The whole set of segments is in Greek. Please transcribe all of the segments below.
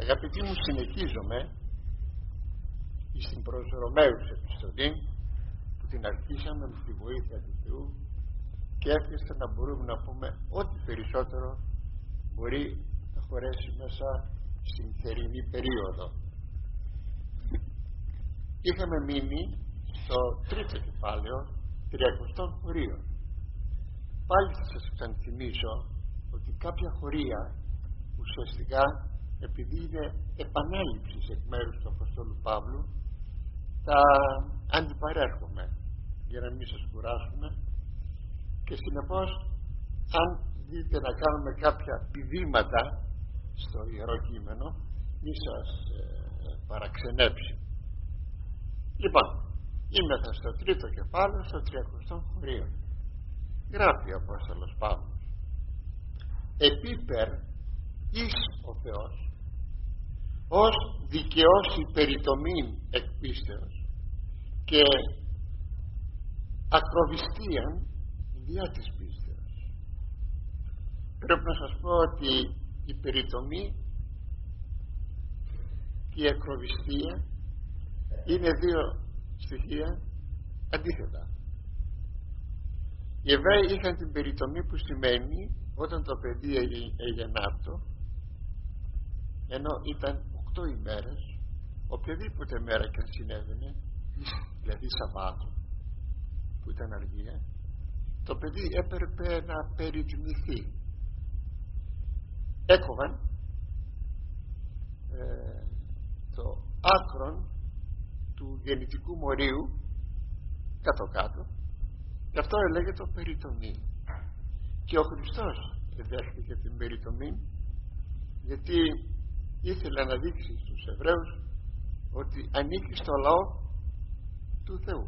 Αγαπητοί μου, συνεχίζομαι στην προς Ρωμαίους επιστολή που την αρχίσαμε με τη βοήθεια του Θεού και έρχεστε να μπορούμε να πούμε ό,τι περισσότερο μπορεί να χωρέσει μέσα στην θερινή περίοδο. Είχαμε μείνει στο τρίτο κεφάλαιο 300 χωρίων. Πάλι θα σας ξανθυμίσω ότι κάποια χωρία ουσιαστικά, επειδή είναι επανάληψη εκ μέρους του Αποστόλου Παύλου, τα αντιπαρέρχομαι για να μην σας κουράσουμε, και συνεπώς αν δείτε να κάνουμε κάποια πηδήματα στο Ιερό Κείμενο, μη σας παραξενέψει. Λοιπόν, είμαι στο τρίτο κεφάλαιο, στο 300 χωρίο. Γράφει ο Απόστολος Παύλος: επίπερ εις ο Θεός, ως δικαιώσει περιτομήν εκ πίστεως και ακροβιστίαν διά της πίστεως. Πρέπει να σας πω ότι η περιτομή και η ακροβιστία είναι δύο στοιχεία αντίθετα. Οι Εβραίοι είχαν την περιτομή, που σημαίνει όταν το παιδί εγεννάτο, ενώ ήταν 8 ημέρες, οποιαδήποτε μέρα και αν συνέβαινε, δηλαδή Σαββάτο που ήταν αργία, το παιδί έπρεπε να περιτιμηθεί. Έκοβαν το άκρον του γεννητικού μωρίου κάτω-κάτω, και αυτό έλεγε το περιτομή. Και ο Χριστός δέχτηκε την περιτομή, γιατί ήθελε να δείξει στους Εβραίους ότι ανήκει στο λαό του Θεού,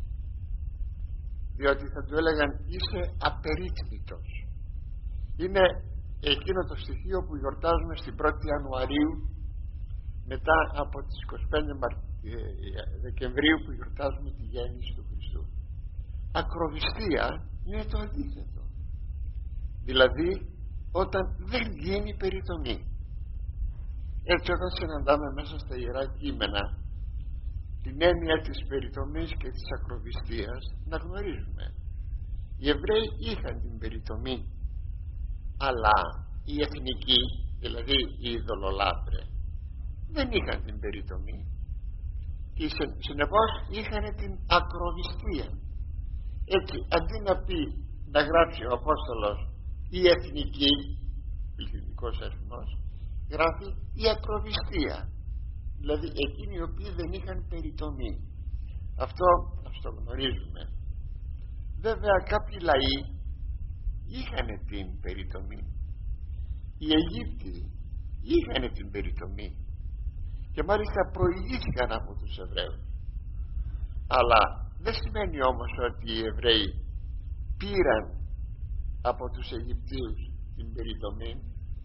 διότι θα του έλεγαν είσαι απερίτμητος. Είναι εκείνο το στοιχείο που γιορτάζουμε στην 1η Ιανουαρίου, μετά από τις 25 Δεκεμβρίου που γιορτάζουμε τη γέννηση του Χριστού. Ακροβιστία είναι το αντίθετο, δηλαδή όταν δεν γίνει περιτομή. Έτσι, όταν συναντάμε μέσα στα Ιερά Κείμενα την έννοια της περιτομής και της ακροβιστίας, να γνωρίζουμε οι Εβραίοι είχαν την περιτομή, αλλά οι εθνικοί, δηλαδή οι ειδωλολάτρες, δεν είχαν την περιτομή και συνεπώς είχαν την ακροβιστία. Έτσι, αντί να πει, να γράψει ο Απόστολος η εθνική, πληθυντικός αριθμός, γράφει η ακροβιστία, δηλαδή εκείνοι οι οποίοι δεν είχαν περιτομή. Αυτό ας το γνωρίζουμε. Βέβαια κάποιοι λαοί είχαν την περιτομή. Οι Αιγύπτιοι είχαν την περιτομή και μάλιστα προηγήθηκαν από τους Εβραίους. Αλλά δεν σημαίνει όμως ότι οι Εβραίοι πήραν από τους Αιγυπτίους την περιτομή,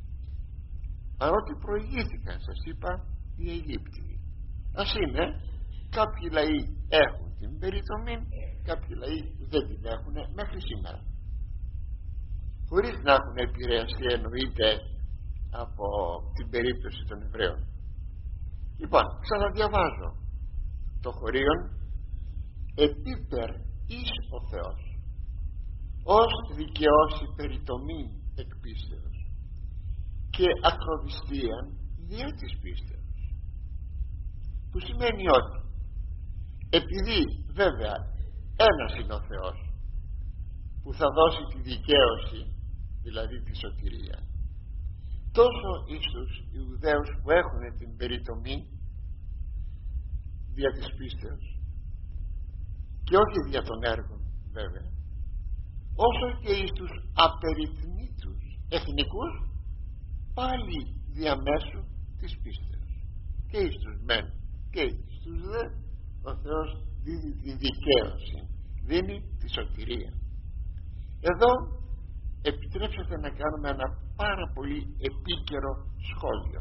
παρότι προηγήθηκαν, σας είπα, οι Αιγύπτιοι. Ας είναι, κάποιοι λαοί έχουν την περιτομή, κάποιοι λαοί δεν την έχουν μέχρι σήμερα, χωρίς να έχουν επηρεαστεί εννοείται από την περίπτωση των Εβραίων. Λοιπόν, ξαναδιαβάζω το χωρίον: επίπερ εις ο Θεός, ως δικαιώσει περιτομήν εκ πίστεως και ακροβιστίαν διά της πίστεως. Που σημαίνει ότι επειδή βέβαια ένας είναι ο Θεός που θα δώσει τη δικαίωση, δηλαδή τη σωτηρία, τόσο εις τους Ιουδαίους που έχουν την περιτομή δια της πίστεως και όχι δια των έργων βέβαια, όσο και εις τους απεριτμήτους εθνικούς, πάλι διαμέσου της πίστεως. Και εις τους μεν και εις τους δε ο Θεός δίνει τη δικαίωση, δίνει τη σωτηρία. Εδώ επιτρέψτε να κάνουμε ένα πάρα πολύ επίκαιρο σχόλιο.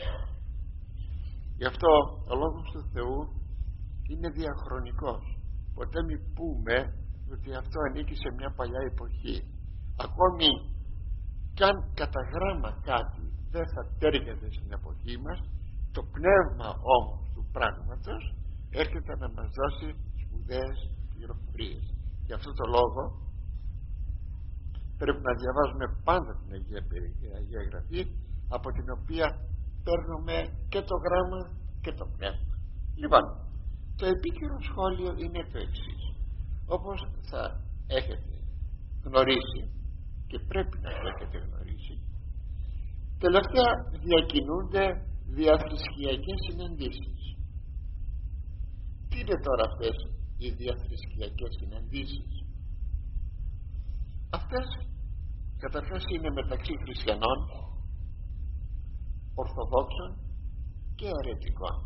Γι' αυτό ο Λόγος του Θεού είναι διαχρονικός. Ποτέ μη πούμε ότι αυτό ανήκει σε μια παλιά εποχή. Ακόμη κι αν κατά γράμμα κάτι δεν θα τέριαζε στην εποχή μας, Το πνεύμα όμως του πράγματος έρχεται να μας δώσει σπουδαίες πληροφορίες. Γι' αυτό το λόγο πρέπει να διαβάζουμε πάντα την Αγία Γραφή, από την οποία παίρνουμε και το γράμμα και το πνεύμα. Λοιπόν, το επίκαιρο σχόλιο είναι το εξής. Όπως θα έχετε γνωρίσει και πρέπει να το έχετε γνωρίσει, τελευταία διακινούνται διαθρησκειακές συναντήσεις. Τι είναι τώρα αυτές οι διαθρησκειακές συναντήσεις? Αυτές καταρχάς είναι μεταξύ χριστιανών, ορθοδόξων και αιρετικών.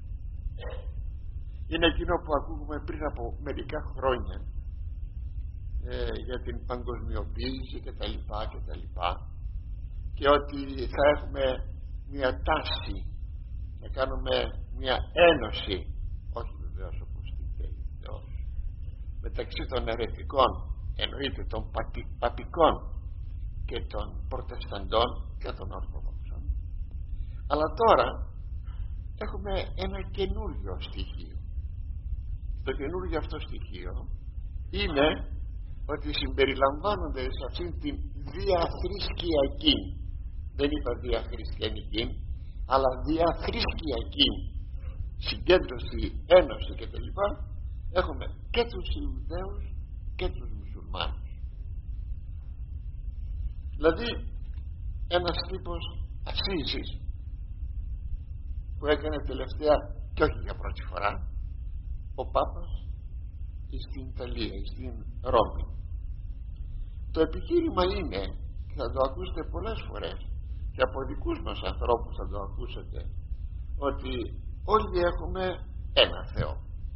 Είναι εκείνο που ακούγουμε πριν από μερικά χρόνια για την παγκοσμιοποίηση και τα λοιπά και τα λοιπά, και ότι θα έχουμε μια τάση να κάνουμε μια ένωση, όχι βεβαίως όπως την θέλει Θεός, μεταξύ των αιρετικών, εννοείται των παπικών και των προτεσταντών και των ορθοδόξων. Αλλά τώρα έχουμε ένα καινούριο στοιχείο. Το καινούριο αυτό στοιχείο είναι ότι συμπεριλαμβάνονται σε αυτήν την διαθρησκειακή, δεν είπα διαχριστιανική, αλλά διαθρησκειακή συγκέντρωση, ένωση κτλ. Έχουμε και τους Ιουδαίους και τους Μουσουλμάνους. Δηλαδή ένας τύπος ασίζης που έκανε τελευταία, και όχι για πρώτη φορά, ο Πάπας στην Ιταλία, στην Ρώμη. Το επιχείρημα είναι, και θα το ακούσετε πολλές φορές και από δικούς μας ανθρώπους θα το ακούσετε, ότι όλοι έχουμε ένα Θεό.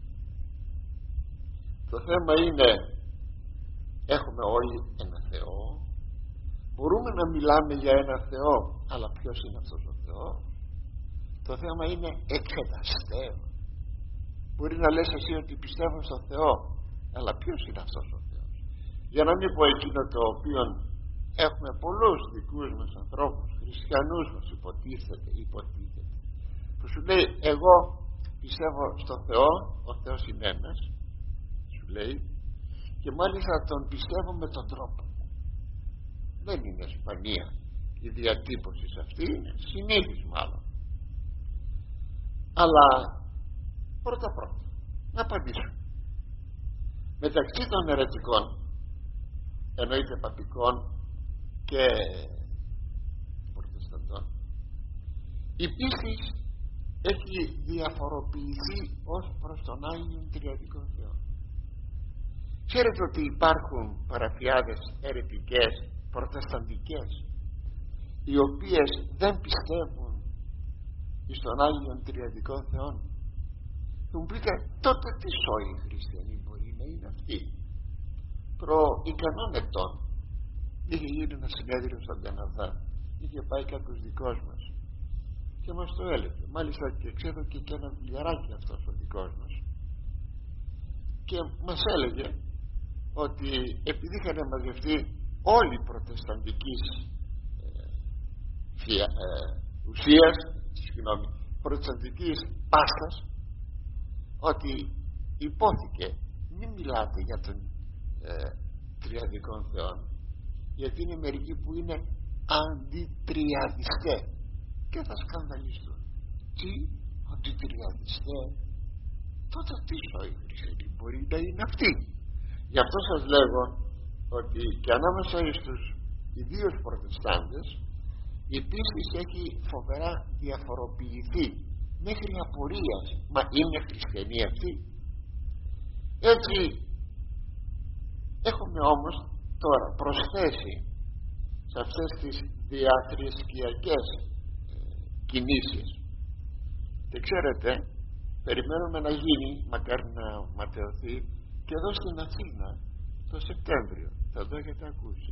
Το θέμα είναι, έχουμε όλοι ένα Θεό, μπορούμε να μιλάμε για ένα Θεό, αλλά ποιος είναι αυτός ο Θεός? Το θέμα είναι εξεταστέο. Μπορεί να λες εσύ ότι πιστεύω στον Θεό, αλλά ποιος είναι αυτός ο Θεός? Για να μην πω εκείνο το οποίο έχουμε πολλούς δικούς μας ανθρώπους, χριστιανούς μας υποτίθεται, που σου λέει εγώ πιστεύω στον Θεό, ο Θεός είναι ένας, σου λέει, και μάλιστα τον πιστεύω με τον τρόπο. Δεν είναι σπανία η διατύπωση αυτή, είναι συνήθις μάλλον. Αλλά πρώτα να απαντήσω. Μεταξύ των αιρετικών, εννοείται παπικών και προτεσταντών, η πίστη έχει διαφοροποιηθεί ως προς τον Άγιον Τριαδικό Θεό. Ξέρετε ότι υπάρχουν παραφιάδες αιρετικές, προτεσταντικές, οι οποίες δεν πιστεύουν στον Άγιον Τριαδικό Θεό? Θα μου πείτε, τότε τι σόοι χριστιανοί μπορεί να είναι αυτοί? Προ ικανών ετών είχε γίνει ένα συνέδριο στον Καναδά, είχε πάει κάποιος δικός μας και μας το έλεγε, μάλιστα και ξέρω και ένα βιβλιαράκι αυτός ο δικός μας, και μας έλεγε ότι επειδή είχαν μαζευτεί όλοι οι προτεσταντικής ουσίας, προτεσταντικής πάστας, ότι υπόθηκε μην μιλάτε για τον τριαδικό Θεό, γιατί είναι μερικοί που είναι αντιτριαδιστέ και θα σκανδαλιστούν. Τι αντιτριαδιστέ? Τότε τι σοή χριστιανοί μπορεί να είναι αυτοί? Γι' αυτό σας λέγω ότι και ανάμεσα στους ιδίους προτεστάντες η πίστη έχει φοβερά διαφοροποιηθεί μέχρι απορίας. Μα είναι χριστιανοί αυτοί? Έτσι έχουμε όμως τώρα προσθέσει σε αυτές τις διαθρησκειακές κινήσεις, και ξέρετε περιμένουμε να γίνει, μακάρι να ματαιωθεί, και εδώ στην Αθήνα το Σεπτέμβριο, θα το έχετε ακούσει,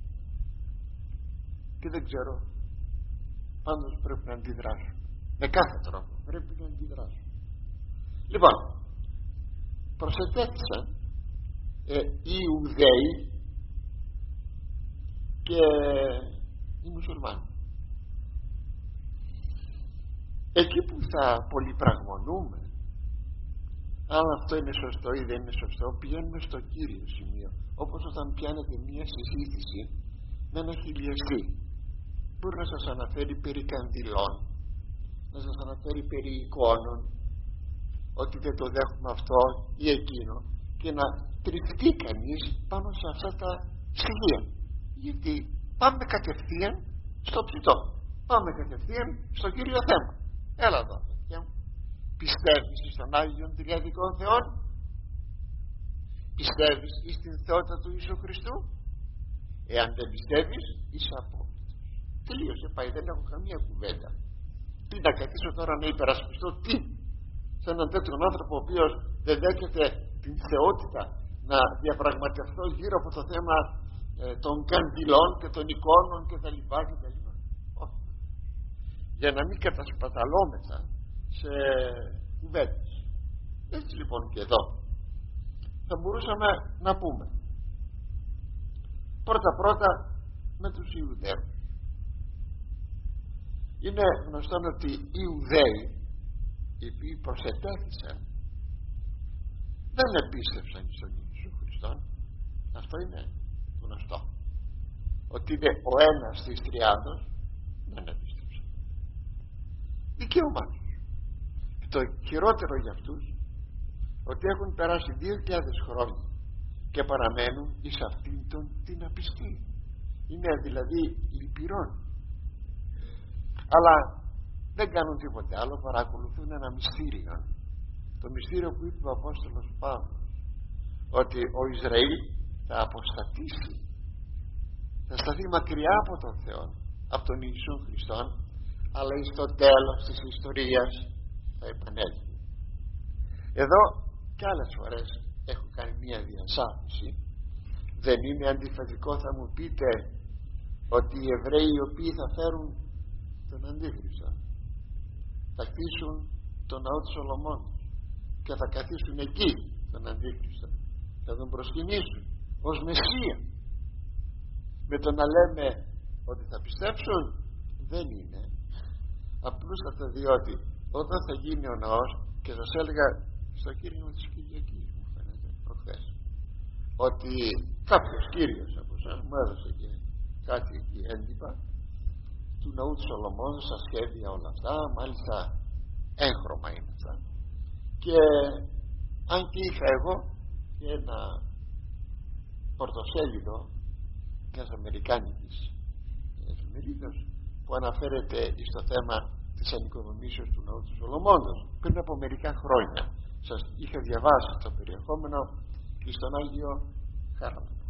και δεν ξέρω, πάντως πρέπει να αντιδράσουμε με κάθε τρόπο, πρέπει να αντιδράσουμε. Λοιπόν, προσετέθησαν οι Ιουδαίοι και οι Μουσουλμάνοι. εκεί που θα πολυπραγμονούμε αν αυτό είναι σωστό ή δεν είναι σωστό, πηγαίνουμε στο κύριο σημείο. Όπως όταν πιάνετε μία συζήτηση με ένα χιλιαστή, μπορεί να σας αναφέρει περί κανδυλών, να σας αναφέρει περί εικόνων, ότι δεν το δέχουμε αυτό ή εκείνο, και να τριφτεί κανείς πάνω σε αυτά τα στοιχεία. Γιατί πάμε κατευθείαν στο ψητό, πάμε κατευθείαν στο κύριο θέμα. Έλα εδώ, παιδιά μου. Πιστεύεις στον Άγιον Τριαδικών Θεών? Πιστεύεις στην θεότητα του Ιησού Χριστού? Εάν δεν πιστεύεις, είσαι απόλυτος. Τελείωσε, πάει, δεν έχω καμία κουβέντα. Τι να καθίσω τώρα να υπερασπιστώ, τι, σε έναν τέτοιον άνθρωπο ο οποίος δεν δέχεται την θεότητα, να διαπραγματευτώ γύρω από το θέμα των κανδυλών και των εικόνων και τα λοιπά και τα λοιπά. Όχι. Για να μην κατασπαταλώμεθα σε κουβέντες. Έτσι λοιπόν και εδώ θα μπορούσαμε να πούμε πρώτα με τους Ιουδαίους. Είναι γνωστό ότι οι Ιουδαίοι, οι οποίοι προσετέθησαν, δεν επίστευσαν στον Ιησού Χριστόν. Αυτό είναι γνωστό, ότι είναι ο ένας της τριάδος, δεν επίστευσαν. Δικαίωμα τους. Το χειρότερο για αυτούς, ότι έχουν περάσει 2.000 χρόνια και παραμένουν εις αυτήν την απιστία. Είναι δηλαδή λυπηρών, αλλά δεν κάνουν τίποτε άλλο, παρακολουθούν ένα μυστήριο, το μυστήριο που είπε ο Απόστολος Παύλος, ότι ο Ισραήλ θα αποστατήσει, θα σταθεί μακριά από τον Θεό, από τον Ιησού Χριστόν, αλλά εις το τέλος της ιστορίας θα επανέλθει. Εδώ κι άλλες φορές έχω κάνει μία διασάφηση. Δεν είναι αντιφατικό, θα μου πείτε, ότι οι Εβραίοι οι οποίοι θα φέρουν τον Αντίχριστο θα χτίσουν τον ναό του Σολομώντος και θα καθίσουν εκεί τον Αντίχριστο, θα τον προσκυνήσουν ως Μεσσία? Με το να λέμε ότι θα πιστέψουν, δεν είναι. Απλούστατα διότι όταν θα γίνει ο ναός, και σας έλεγα στο κήρυγμα της Κυριακής, μου φαίνεται προχθές, ότι κάποιος κύριος από εσάς μου έδωσε και κάτι εκεί έντυπα του ναού του Σολομώντος, στα σχέδια όλα αυτά, μάλιστα έγχρωμα είναι αυτά, και αν και είχα εγώ και ένα πορτοσέλιδο μιας αμερικάνικης εφημερίδας που αναφέρεται στο θέμα της ανοικοδομήσεως του ναού του Σολομώντος πριν από μερικά χρόνια. Σας είχα διαβάσει το περιεχόμενο και στον Άγιο Χάραμα.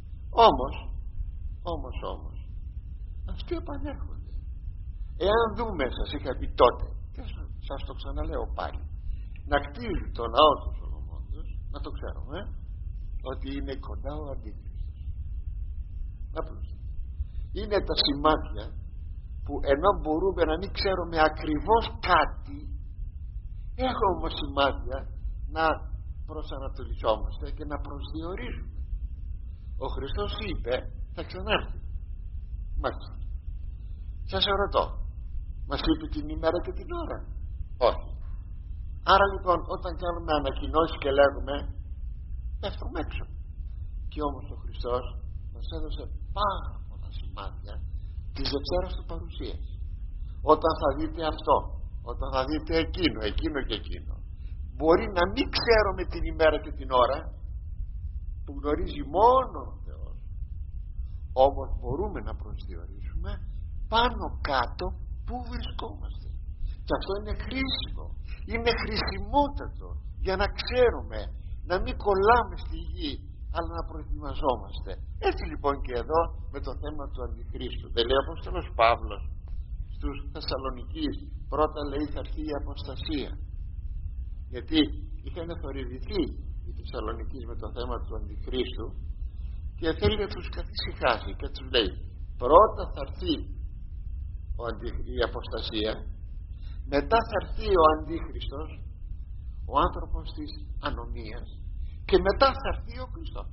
Όμως αυτοί επανέρχονται. Εάν δούμε, σας είχα πει τότε και σας το ξαναλέω πάλι, να κτίζει το ναό του Σολομώντος, να το ξέρουμε ότι είναι κοντά ο Αντίχριστος. Απλώς είναι τα σημάδια που ενώ μπορούμε να μην ξέρουμε ακριβώς κάτι, έχουμε όμως σημάδια να προσανατολισόμαστε και να προσδιορίζουμε. Ο Χριστός είπε θα ξανάρθει. Μάλιστα. Σας ρωτώ, μας είπε την ημέρα και την ώρα? Όχι. Άρα λοιπόν όταν κάνουμε ανακοινώσεις και λέγουμε, πέφτουμε έξω. Και όμως ο Χριστός μας έδωσε πάρα πολλά σημάδια της Δευτέρας του παρουσίας. Όταν θα δείτε αυτό, όταν θα δείτε εκείνο και εκείνο, μπορεί να μην ξέρουμε την ημέρα και την ώρα που γνωρίζει μόνο ο Θεός, όμως μπορούμε να προσδιορίσουμε πάνω κάτω που βρισκόμαστε. Και αυτό είναι χρήσιμο, είναι χρησιμότατο για να ξέρουμε, να μην κολλάμε στη γη, αλλά να προετοιμαζόμαστε. Έτσι λοιπόν και εδώ με το θέμα του Αντιχρίστου. Δεν λέει ο Απόστολος Παύλος στους Θεσσαλονικείς, πρώτα λέει θα έρθει η αποστασία, γιατί είχαν θορυβηθεί οι Θεσσαλονικείς με το θέμα του Αντιχρίστου και θέλει να τους καθησυχάσει και τους λέει πρώτα θα έρθει η αποστασία, μετά θα έρθει ο Αντίχριστος, ο άνθρωπος της ανομίας, και μετά θα έρθει ο Χριστός.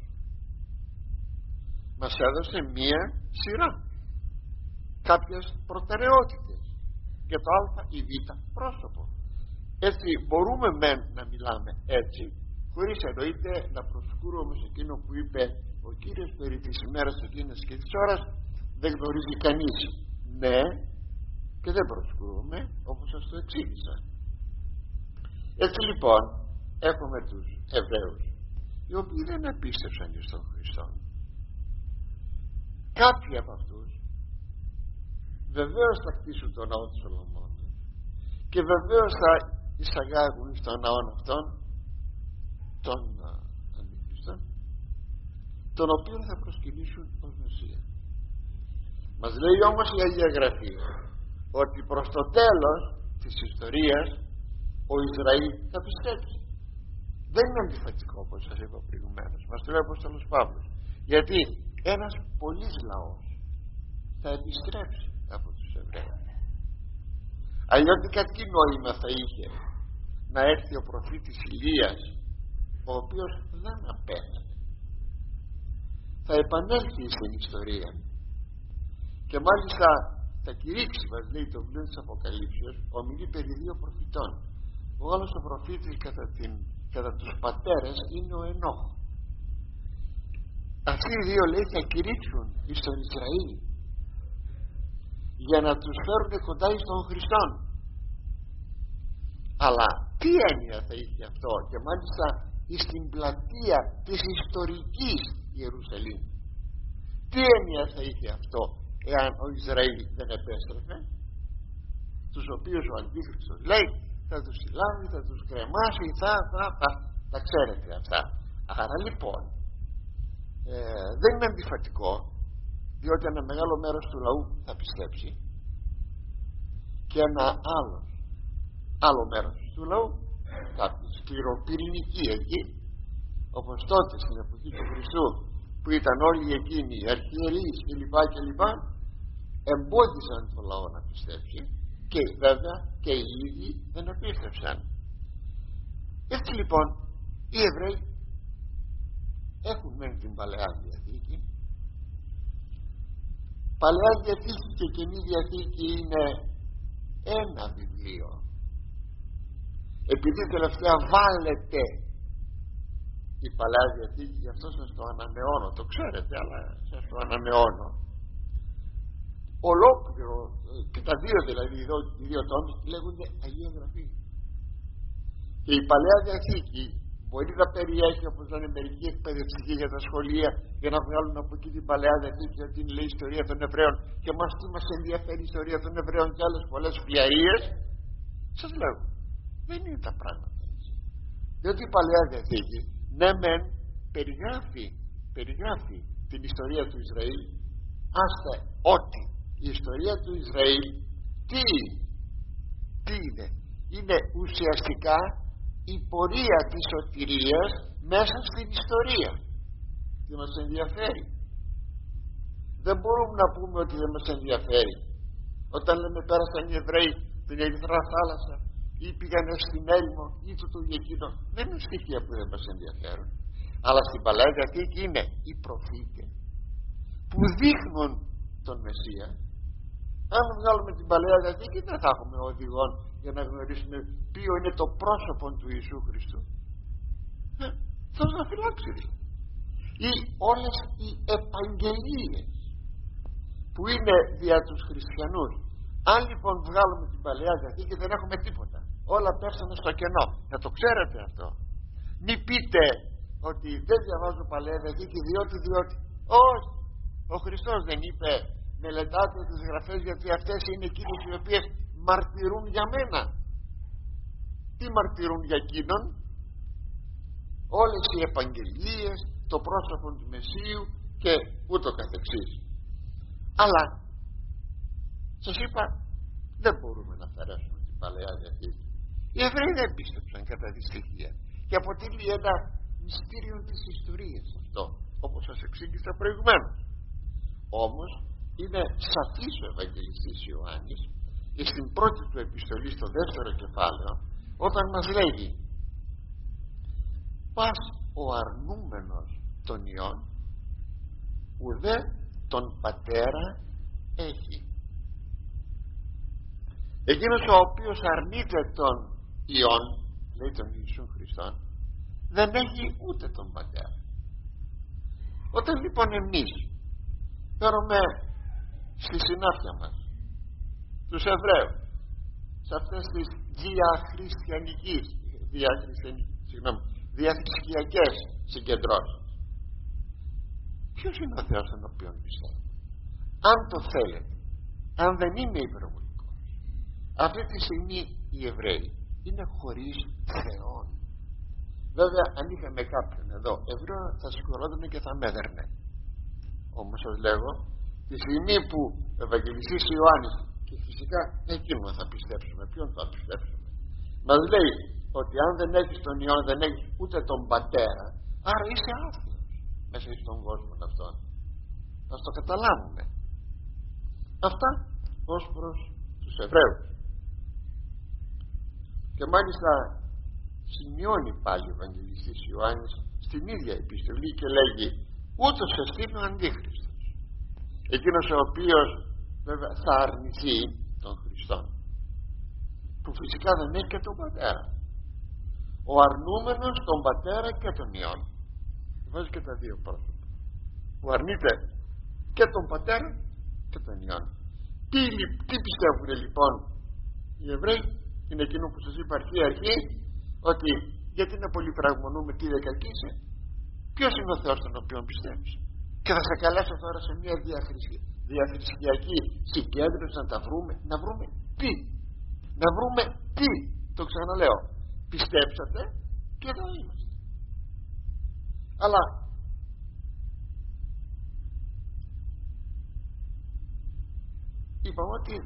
Μας έδωσε μία σειρά, κάποιες προτεραιότητες και το α ή β πρόσωπο. Έτσι μπορούμε μεν να μιλάμε έτσι, χωρίς εννοείται να προσκρούμε σε εκείνο που είπε ο Κύριος περί της ημέρας εκείνης και της ώρας δεν γνωρίζει κανείς. Ναι, και δεν προσκρούμε, όπως σας το εξήγησα. Έτσι λοιπόν έχουμε τους Εβραίους, οι οποίοι δεν απίστευσαν στον Χριστό. Κάποιοι από αυτούς βεβαίως θα κτίσουν τον ναό του Σολομώντος και βεβαίως θα εισαγάγουν στον ναό αυτόν τον Αντιχριστό, τον οποίο θα προσκυνήσουν ως Μεσσία. Μας λέει όμως η Αγία Γραφή ότι προς το τέλος της ιστορίας ο Ισραήλ θα πιστέψει. Δεν είναι αντιφατικό, όπως σας είπα προηγουμένως. Μας το λέει ο Απόστολος Παύλος, γιατί ένας πολύς λαός θα επιστρέψει από τους Εβραίους. Αλλιώτικα τι νόημα θα είχε να έρθει ο προφήτης Ηλίας, ο οποίος δεν απέθανε, θα επανέλθει στην ιστορία και μάλιστα θα κηρύξει, μας λέει το βιβλίο της Αποκαλύψεως, ομιλεί περί δύο προφητών. Ο άλλος ο προφήτης κατά τους πατέρες είναι ο Ενόχ. Αυτοί οι δύο, λέει, θα κηρύξουν στον Ισραήλ για να τους φέρουν κοντά εις τον Χριστόν. Αλλά τι έννοια θα είχε αυτό, και μάλιστα στην πλατεία της ιστορικής Ιερουσαλήμ? Τι έννοια θα είχε αυτό εάν ο Ισραήλ δεν επέστρεφε, τους οποίους ο Αντίχριστος λέει θα τους συλλάβει, θα τους κρεμάσει, τα ξέρετε αυτά. Άρα λοιπόν δεν είναι αντιφατικό, διότι ένα μεγάλο μέρος του λαού θα πιστέψει και ένα άλλο μέρος του λαού, κάποιοι σκληροπυρηνικοί εκεί, όπως τότε στην εποχή του Χριστού που ήταν όλοι εκείνοι οι αρχιερείς κλπ, εμπόδισαν το λαό να πιστέψει, και βέβαια και οι ίδιοι δεν απίστευσαν. Έτσι λοιπόν οι Εβραίοι έχουν μεν την Παλαιά Διαθήκη. Παλαιά Διαθήκη και Καινή Διαθήκη είναι ένα βιβλίο. Επειδή τελευταία βάλετε η Παλαιά Διαθήκη, γι' αυτό σας το ανανεώνω, το ξέρετε, αλλά σας το ανανεώνω. Ολόκληρο και τα δύο, δηλαδή οι δύο τόμοι λέγονται Αγία Γραφή. Και η Παλαιά Διαθήκη μπορεί να περιέχει, όπως λένε μερικοί εκπαιδευτικοί για τα σχολεία, για να βγάλουν από εκεί την Παλαιά Διαθήκη ότι είναι, λέει, η ιστορία των Εβραίων, και μας τι μας ενδιαφέρει η ιστορία των Εβραίων και άλλες πολλές φλιαρίες. Σας λέω, δεν είναι τα πράγματα έτσι. Διότι η Παλαιά Διαθήκη ναι μεν περιγράφει την ιστορία του Ισραήλ, άστε ότι η ιστορία του Ισραήλ τι είναι ουσιαστικά η πορεία της σωτηρίας μέσα στην ιστορία. Τι μας ενδιαφέρει? Δεν μπορούμε να πούμε ότι δεν μας ενδιαφέρει. Όταν λέμε πέρασαν οι Εβραίοι την Ερυθρά θάλασσα ή πήγανε στην Έλμο ή τούτο ή εκείνο, δεν είναι στοιχεία που δεν μας ενδιαφέρουν. Αλλά στην Παλαιά Διαθήκη είναι οι προφήτες που δείχνουν τον Μεσσία. Αν βγάλουμε την Παλαιά Διαθήκη δεν θα έχουμε οδηγόν για να γνωρίσουμε ποιο είναι το πρόσωπο του Ιησού Χριστού. Θα μας φυλάξει δηλαδή. Ή όλες οι επαγγελίες που είναι δια τους χριστιανούς. Αν λοιπόν βγάλουμε την Παλαιά Διαθήκη δεν έχουμε τίποτα. Όλα πέσανε στο κενό. Να το ξέρετε αυτό. Μη πείτε ότι δεν διαβάζω Παλαιά Διαθήκη διότι όχι. Ο Χριστός δεν είπε μελετάτε τις γραφές γιατί αυτές είναι εκείνες οι οποίες μαρτυρούν για μένα. Τι μαρτυρούν για εκείνον? Όλες οι επαγγελίες, το πρόσωπο του Μεσσίου και ούτω καθεξής. Αλλά σας είπα, δεν μπορούμε να αφαιρέσουμε την Παλαιά Διαθήκη. Οι Εβραίοι δεν πίστεψαν κατά τη στοιχεία και αποτελεί ένα μυστήριο της ιστορίας αυτό, όπως σας εξήγησα προηγουμένως. Όμως είναι σαφής ο Ευαγγελιστής Ιωάννης και στην πρώτη του επιστολή στο δεύτερο κεφάλαιο, όταν μας λέγει πας ο αρνούμενος των ιών ουδέ τον πατέρα έχει. Εκείνος ο οποίος αρνείται τον Υιόν, λέει τον Ιησού Χριστόν, δεν έχει ούτε τον Πατέρα. Όταν λοιπόν εμείς φέρουμε στη συνάφεια μας τους Εβραίους σε αυτές τις διαθρησκιακές συγκεντρώσεις, ποιος είναι ο Θεός τον οποίο πιστεύω? Αν το θέλετε, αν δεν είμαι υπερβολικός, αυτή τη στιγμή οι Εβραίοι είναι χωρίς Θεόν. Βέβαια αν είχαμε κάποιον εδώ Εβραίο θα σηκωρόταν και θα με έδερνε. Όμως σας λέγω, τη στιγμή που ο Ευαγγελιστής Ιωάννης, και φυσικά εκείνο θα πιστέψουμε, ποιον θα πιστέψουμε, μας λέει ότι αν δεν έχεις τον Υιόν δεν έχεις ούτε τον Πατέρα, άρα είσαι άθεος μέσα στον κόσμο αυτόν. Ας το καταλάβουμε. Αυτά ως προς τους Εβραίους. Και μάλιστα σημειώνει πάλι ο Ευαγγελιστής Ιωάννης στην ίδια επιστολή και λέγει, ούτως εστίν ο Αντίχριστος, εκείνος ο οποίος βέβαια θα αρνηθεί τον Χριστό, που φυσικά δεν έχει και τον Πατέρα. Ο αρνούμενος τον Πατέρα και τον Υιόν, βάζει και τα δύο πρόσωπα, που αρνείται και τον Πατέρα και τον Υιόν. Τι πιστεύουν λοιπόν οι Εβραίοι? Είναι εκείνο που σας είπα αρχή, ότι γιατί να πολυπραγμονούμε τι δεκακίσε, ποιος είναι ο Θεός τον οποίο πιστεύεις? Και θα σε καλέσω τώρα σε μια διαθρησκιακή συγκέντρωση να τα βρούμε. Να βρούμε τι? Το ξαναλέω, πιστέψατε και εδώ είμαστε. Αλλά είπαμε ότι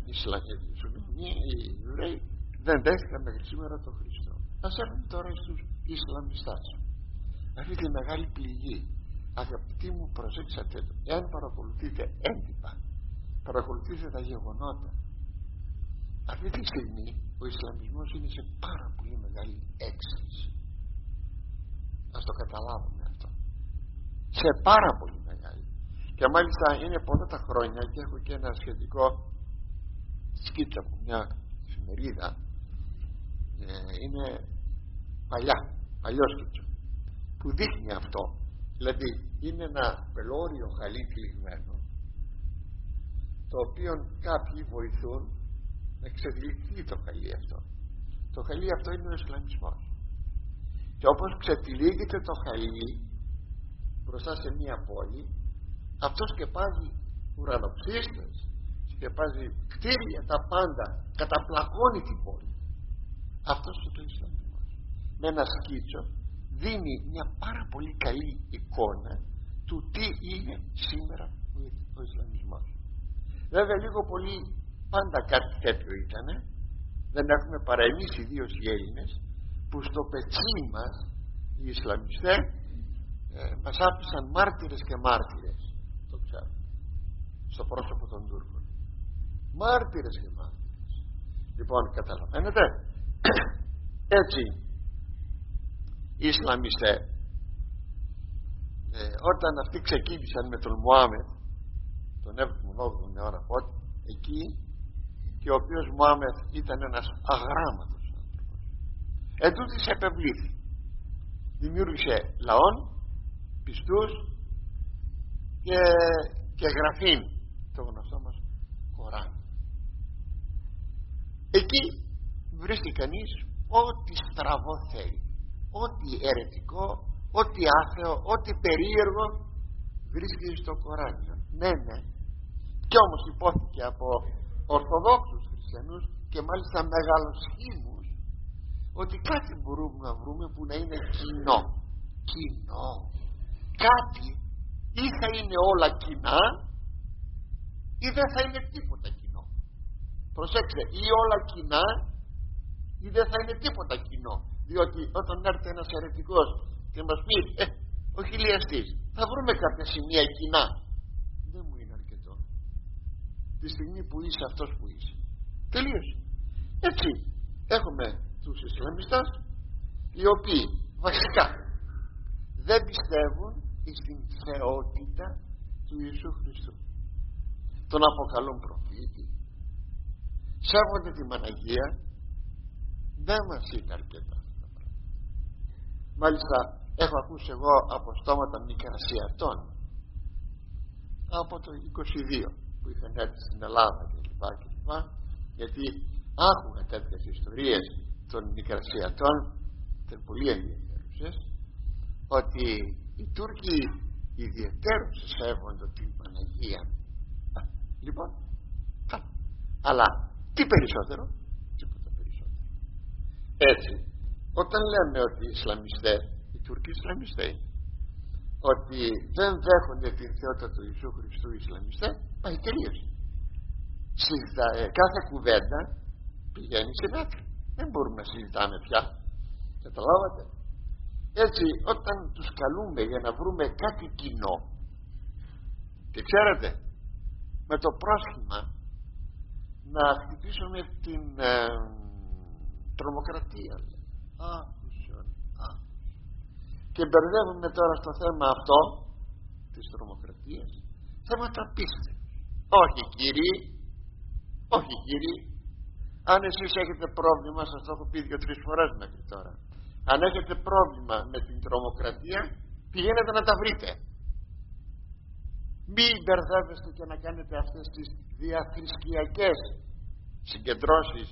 οι Εβραίοι δεν δέχτηκαν μέχρι σήμερα τον Χριστό. Ας έρθουμε τώρα στους Ισλαμιστάς. Αυτή τη μεγάλη πληγή, αγαπητοί μου, προσέξατε το. Εάν παρακολουθείτε έντυπα, παρακολουθείτε τα γεγονότα, αυτή τη στιγμή ο Ισλαμισμός είναι σε πάρα πολύ μεγάλη έξαρση. Ας το καταλάβουμε αυτό. Σε πάρα πολύ μεγάλη. Και μάλιστα είναι πολλά τα χρόνια και έχω και ένα σχετικό σκίτσα από μια εφημερίδα, είναι παλιό σκίτσο, που δείχνει αυτό. Δηλαδή είναι ένα πελώριο χαλί κλειγμένο, το οποίο κάποιοι βοηθούν να εξετυλιχθεί το χαλί αυτό. Το χαλί αυτό είναι ο Ισλαμισμός. Και όπως ξετυλίγεται το χαλί μπροστά σε μια πόλη, αυτό σκεπάζει ουρανοψύστες, σκεπάζει κτίρια, τα πάντα, καταπλακώνει την πόλη. Αυτός είναι ο Ισλαμισμός. Με ένα σκίτσο δίνει μια πάρα πολύ καλή εικόνα του τι είναι σήμερα ο Ισλαμισμός. Βέβαια λίγο πολύ πάντα κάτι τέτοιο ήταν. Δεν έχουμε παρά εμείς ιδίως οι Έλληνες, που στο πετσί μας οι Ισλαμιστές μας άφησαν μάρτυρες και μάρτυρες. Το ξέρω, στο πρόσωπο των Τούρκων, μάρτυρες και μάρτυρες. Λοιπόν, καταλαβαίνετε, έτσι οι Ισλαμιστές όταν αυτοί ξεκίνησαν με τον Μωάμεθ τον 7ο-8ο αιώνα, εκεί, και ο οποίος Μωάμεθ ήταν ένας αγράμματος άνθρωπος, ετούτοις επευλήθη, δημιούργησε λαών πιστούς και γραφήν, το γνωστό μας Κοράν. Εκεί βρίσκει κανείς ό,τι στραβό θέλει, ό,τι αιρετικό, ό,τι άθεο, ό,τι περίεργο βρίσκεται στο Κοράνιο. Ναι, κι όμως υπόθηκε από Ορθοδόξους χριστιανούς και μάλιστα μεγαλοσχήμους ότι κάτι μπορούμε να βρούμε που να είναι κοινό. Κάτι ή θα είναι όλα κοινά ή δεν θα είναι τίποτα κοινό. Προσέξτε, ή όλα κοινά ή δεν θα είναι τίποτα κοινό. Διότι όταν έρθει ένας αιρετικός και μας πει ο χιλιαστής, θα βρούμε κάποια σημεία κοινά. Δεν μου είναι αρκετό τη στιγμή που είσαι αυτός που είσαι. Τελείωσε. Έτσι έχουμε τους Ισλαμιστές, οι οποίοι βασικά δεν πιστεύουν στην θεότητα του Ιησού Χριστού. Τον αποκαλούν προφήτη, σέβονται τη Παναγία, δεν μας είναι αρκετά. Μάλιστα έχω ακούσει εγώ από στόματα μικρασιατών από το 22 που είχαν έρθει στην Ελλάδα κλπ, γιατί άκουγα τέτοιες ιστορίες των μικρασιατών, ήταν πολύ ενδιαφέρουσες, ότι οι Τούρκοι ιδιαιτέρως σέβονται την Παναγία. Λοιπόν, αλλά τι περισσότερο? Τίποτα περισσότερο. Έτσι, όταν λέμε ότι οι Ισλαμιστές, οι Τούρκοι Ισλαμιστές, ότι δεν δέχονται την θεότητα του Ιησού Χριστού οι Ισλαμιστές, πάει τελείως. Κάθε κουβέντα πηγαίνει σε άκρη. Δεν μπορούμε να συζητάμε πια. Καταλάβατε? Έτσι, όταν τους καλούμε για να βρούμε κάτι κοινό, και ξέρετε, με το πρόσχημα να χτυπήσουμε την τρομοκρατία, και μπερδεύουμε τώρα στο θέμα αυτό της τρομοκρατίας θέματα πίστης. Όχι κύριοι, όχι κύριοι, αν εσείς έχετε πρόβλημα, σας το έχω πει 2-3 φορές μέχρι τώρα, αν έχετε πρόβλημα με την τρομοκρατία, πηγαίνετε να τα βρείτε. Μην μπερδεύεστε και να κάνετε αυτές τις διαθρησκειακές συγκεντρώσεις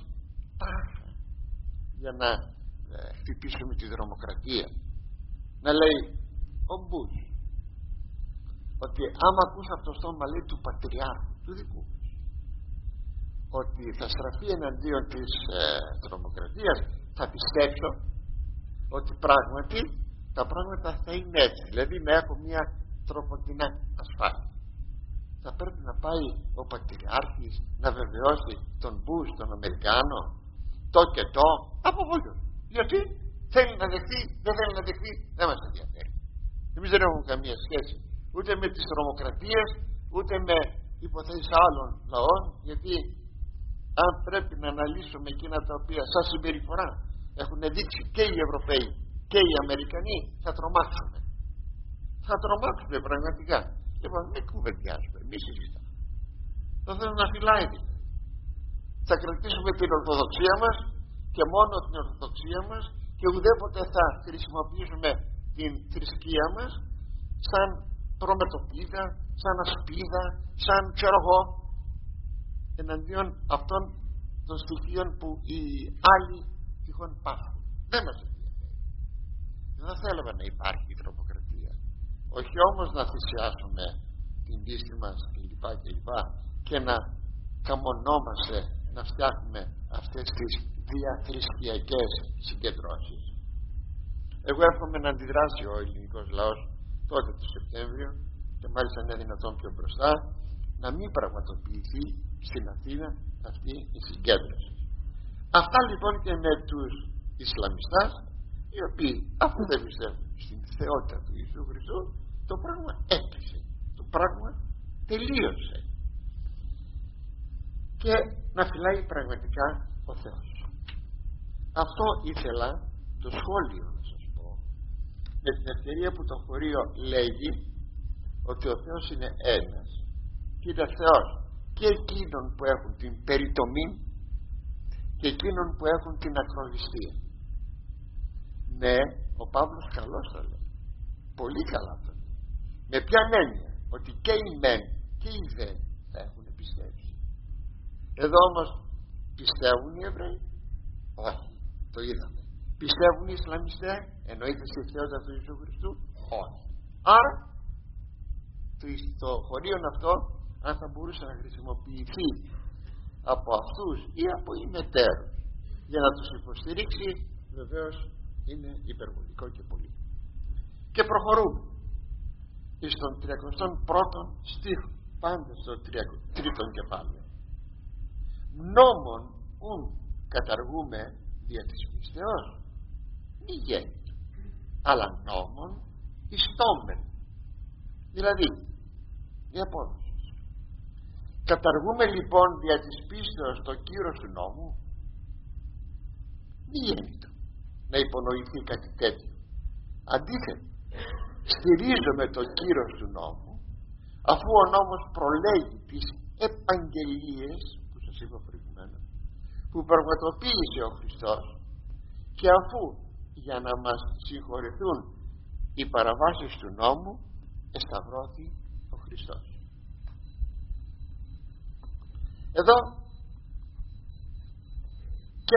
για να χτυπήσουμε τη τρομοκρατία. Να λέει ο Μπούς ότι άμα ακούς από το στόμα, λέει, του Πατριάρχου του δικού μας, ότι θα στραφεί εναντίον της τρομοκρατίας, θα πιστέψω ότι πράγματι τα πράγματα θα είναι έτσι, δηλαδή να έχω μια τροποντινά ασφάλεια. Θα πρέπει να πάει ο Πατριάρχης να βεβαιώσει τον Μπούς, τον Αμερικάνο, το και το από όλους. Γιατί θέλει να δεχτεί, δεν θέλει να δεχτεί, δεν μας ενδιαφέρει. Εμείς δεν έχουμε καμία σχέση ούτε με τις τρομοκρατίες, ούτε με υποθέσεις άλλων λαών, γιατί αν πρέπει να αναλύσουμε εκείνα τα οποία σαν συμπεριφορά έχουν δείξει και οι Ευρωπαίοι και οι Αμερικανοί, θα τρομάξουμε. Θα τρομάξουμε πραγματικά. Λοιπόν, μην κουβεντιάζουμε, μη συζητάμε. Το θέλω να φυλάει δηλαδή. Θα κρατήσουμε την Ορθοδοξία μας και μόνο την Ορθοδοξία μας, και ουδέποτε θα χρησιμοποιήσουμε την θρησκεία μας σαν προμετωπίδα, σαν ασπίδα, σαν ξέρω εγώ, εναντίον αυτών των στοιχείων που οι άλλοι τυχόν πάθουν. Δεν μας ενδιαφέρει. Δεν θέλουμε να υπάρχει η τρομοκρατία. Όχι όμως να θυσιάσουμε την πίστη μας κλπ. Και να καμονόμαστε να φτιάχνουμε αυτές τις διαθρησκειακές συγκεντρώσεις. Εγώ εύχομαι να αντιδράσει ο ελληνικός λαός τότε το Σεπτέμβριο, και μάλιστα είναι δυνατόν πιο μπροστά, να μην πραγματοποιηθεί στην Αθήνα αυτή η συγκέντρωση. Αυτά λοιπόν και με τους Ισλαμιστάς, οι οποίοι αφού δεν πιστεύουν στην θεότητα του Ιησού Χριστού, το πράγμα έκλεισε, το πράγμα τελείωσε, και να φυλάει πραγματικά ο Θεός. Αυτό ήθελα το σχόλιο να σας πω, με την ευκαιρία που το χωρίο λέγει ότι ο Θεός είναι ένας, και είναι Θεός και εκείνων που έχουν την περιτομή και εκείνων που έχουν την ακροδιστία. Ναι, ο Παύλος καλώς το λέει, πολύ καλά το λέει. Με ποια έννοια? Ότι και οι μεν και οι δε θα έχουν πιστέψει. Εδώ όμως πιστεύουν οι Εβραίοι? Όχι, το είδαμε. Πιστεύουν οι Ισλαμιστές? Εννοείται στη θεότητα του Ιησού Χριστού? Όχι. Άρα το χωρίον αυτό, αν θα μπορούσε να χρησιμοποιηθεί από αυτούς ή από ημετέρους για να τους υποστηρίξει, βεβαίως είναι υπερβολικό και πολύ. Και προχωρούμε στον 31ο στίχο, πάντα στο 3ο κεφάλαιο. Νόμον ουν καταργούμε δια της πίστεως, μη γέννητο, αλλά νόμον ιστόμεν. Δηλαδή η απόδοση. Καταργούμε λοιπόν δια της πίστεως το κύρος του νόμου, μη γέννητο να υπονοηθεί κάτι τέτοιο. Αντίθετα, στηρίζομαι το κύρος του νόμου, αφού ο νόμος προλέγει τις επαγγελίες που σας είπα προηγουμένως, που πραγματοποίησε ο Χριστός, και αφού για να μας συγχωρηθούν οι παραβάσεις του νόμου εσταυρώθη ο Χριστός. Εδώ και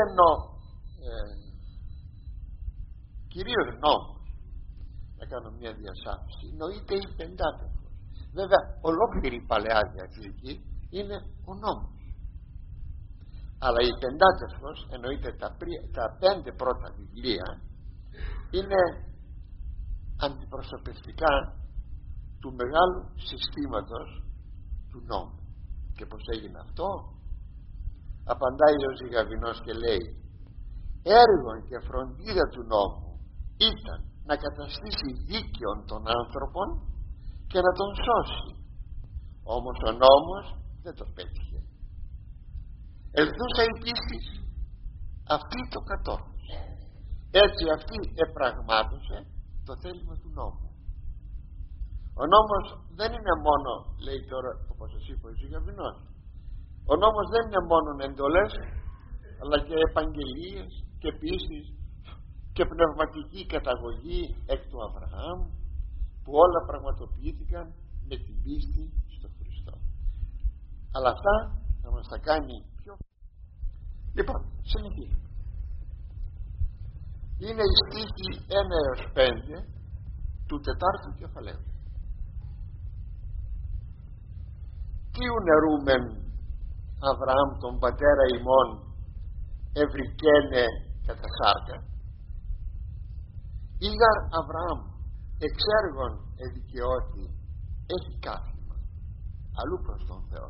κυρίως νόμος, να κάνω μια διασάφηση, νοείται η πεντάτεφος. Βέβαια ολόκληρη η Παλαιά Διαθήκη είναι ο νόμος, αλλά η πεντάτεφος, εννοείται τα 5 πρώτα βιβλία, είναι αντιπροσωπευτικά του μεγάλου συστήματος του νόμου. Και πως έγινε αυτό? Απαντάει ο Ζυγαβηνός και λέει: έργον και φροντίδα του νόμου ήταν να καταστήσει δίκαιον των άνθρωπων και να τον σώσει. Όμως ο νόμος δεν το πέτυχε. Ελθούσα η πίστης, αυτή το κατόρθωσε. Έτσι αυτή επραγμάτωσε το θέλημα του νόμου. Ο νόμος δεν είναι μόνο, λέει τώρα όπως σας είπα ο Ζυγαβηνός, ο νόμος δεν είναι μόνο εντολές, αλλά και επαγγελίες και πίστης και πνευματική καταγωγή εκ του Αβραάμ, που όλα πραγματοποιήθηκαν με την πίστη στο Χριστό. Αλλά αυτά θα μας τα κάνει πιο... Λοιπόν, συνεχίζουμε. Είναι η στίχη 1 έως 5 του 4ου κεφαλαίου. Τι ουνερούμεν Αβραάμ τον πατέρα ημών ευρικένε κατά σάρκα, ήγαρ Αβραάμ εξέργων εδικαιώτη έχει κάθημα αλλού προς τον Θεό.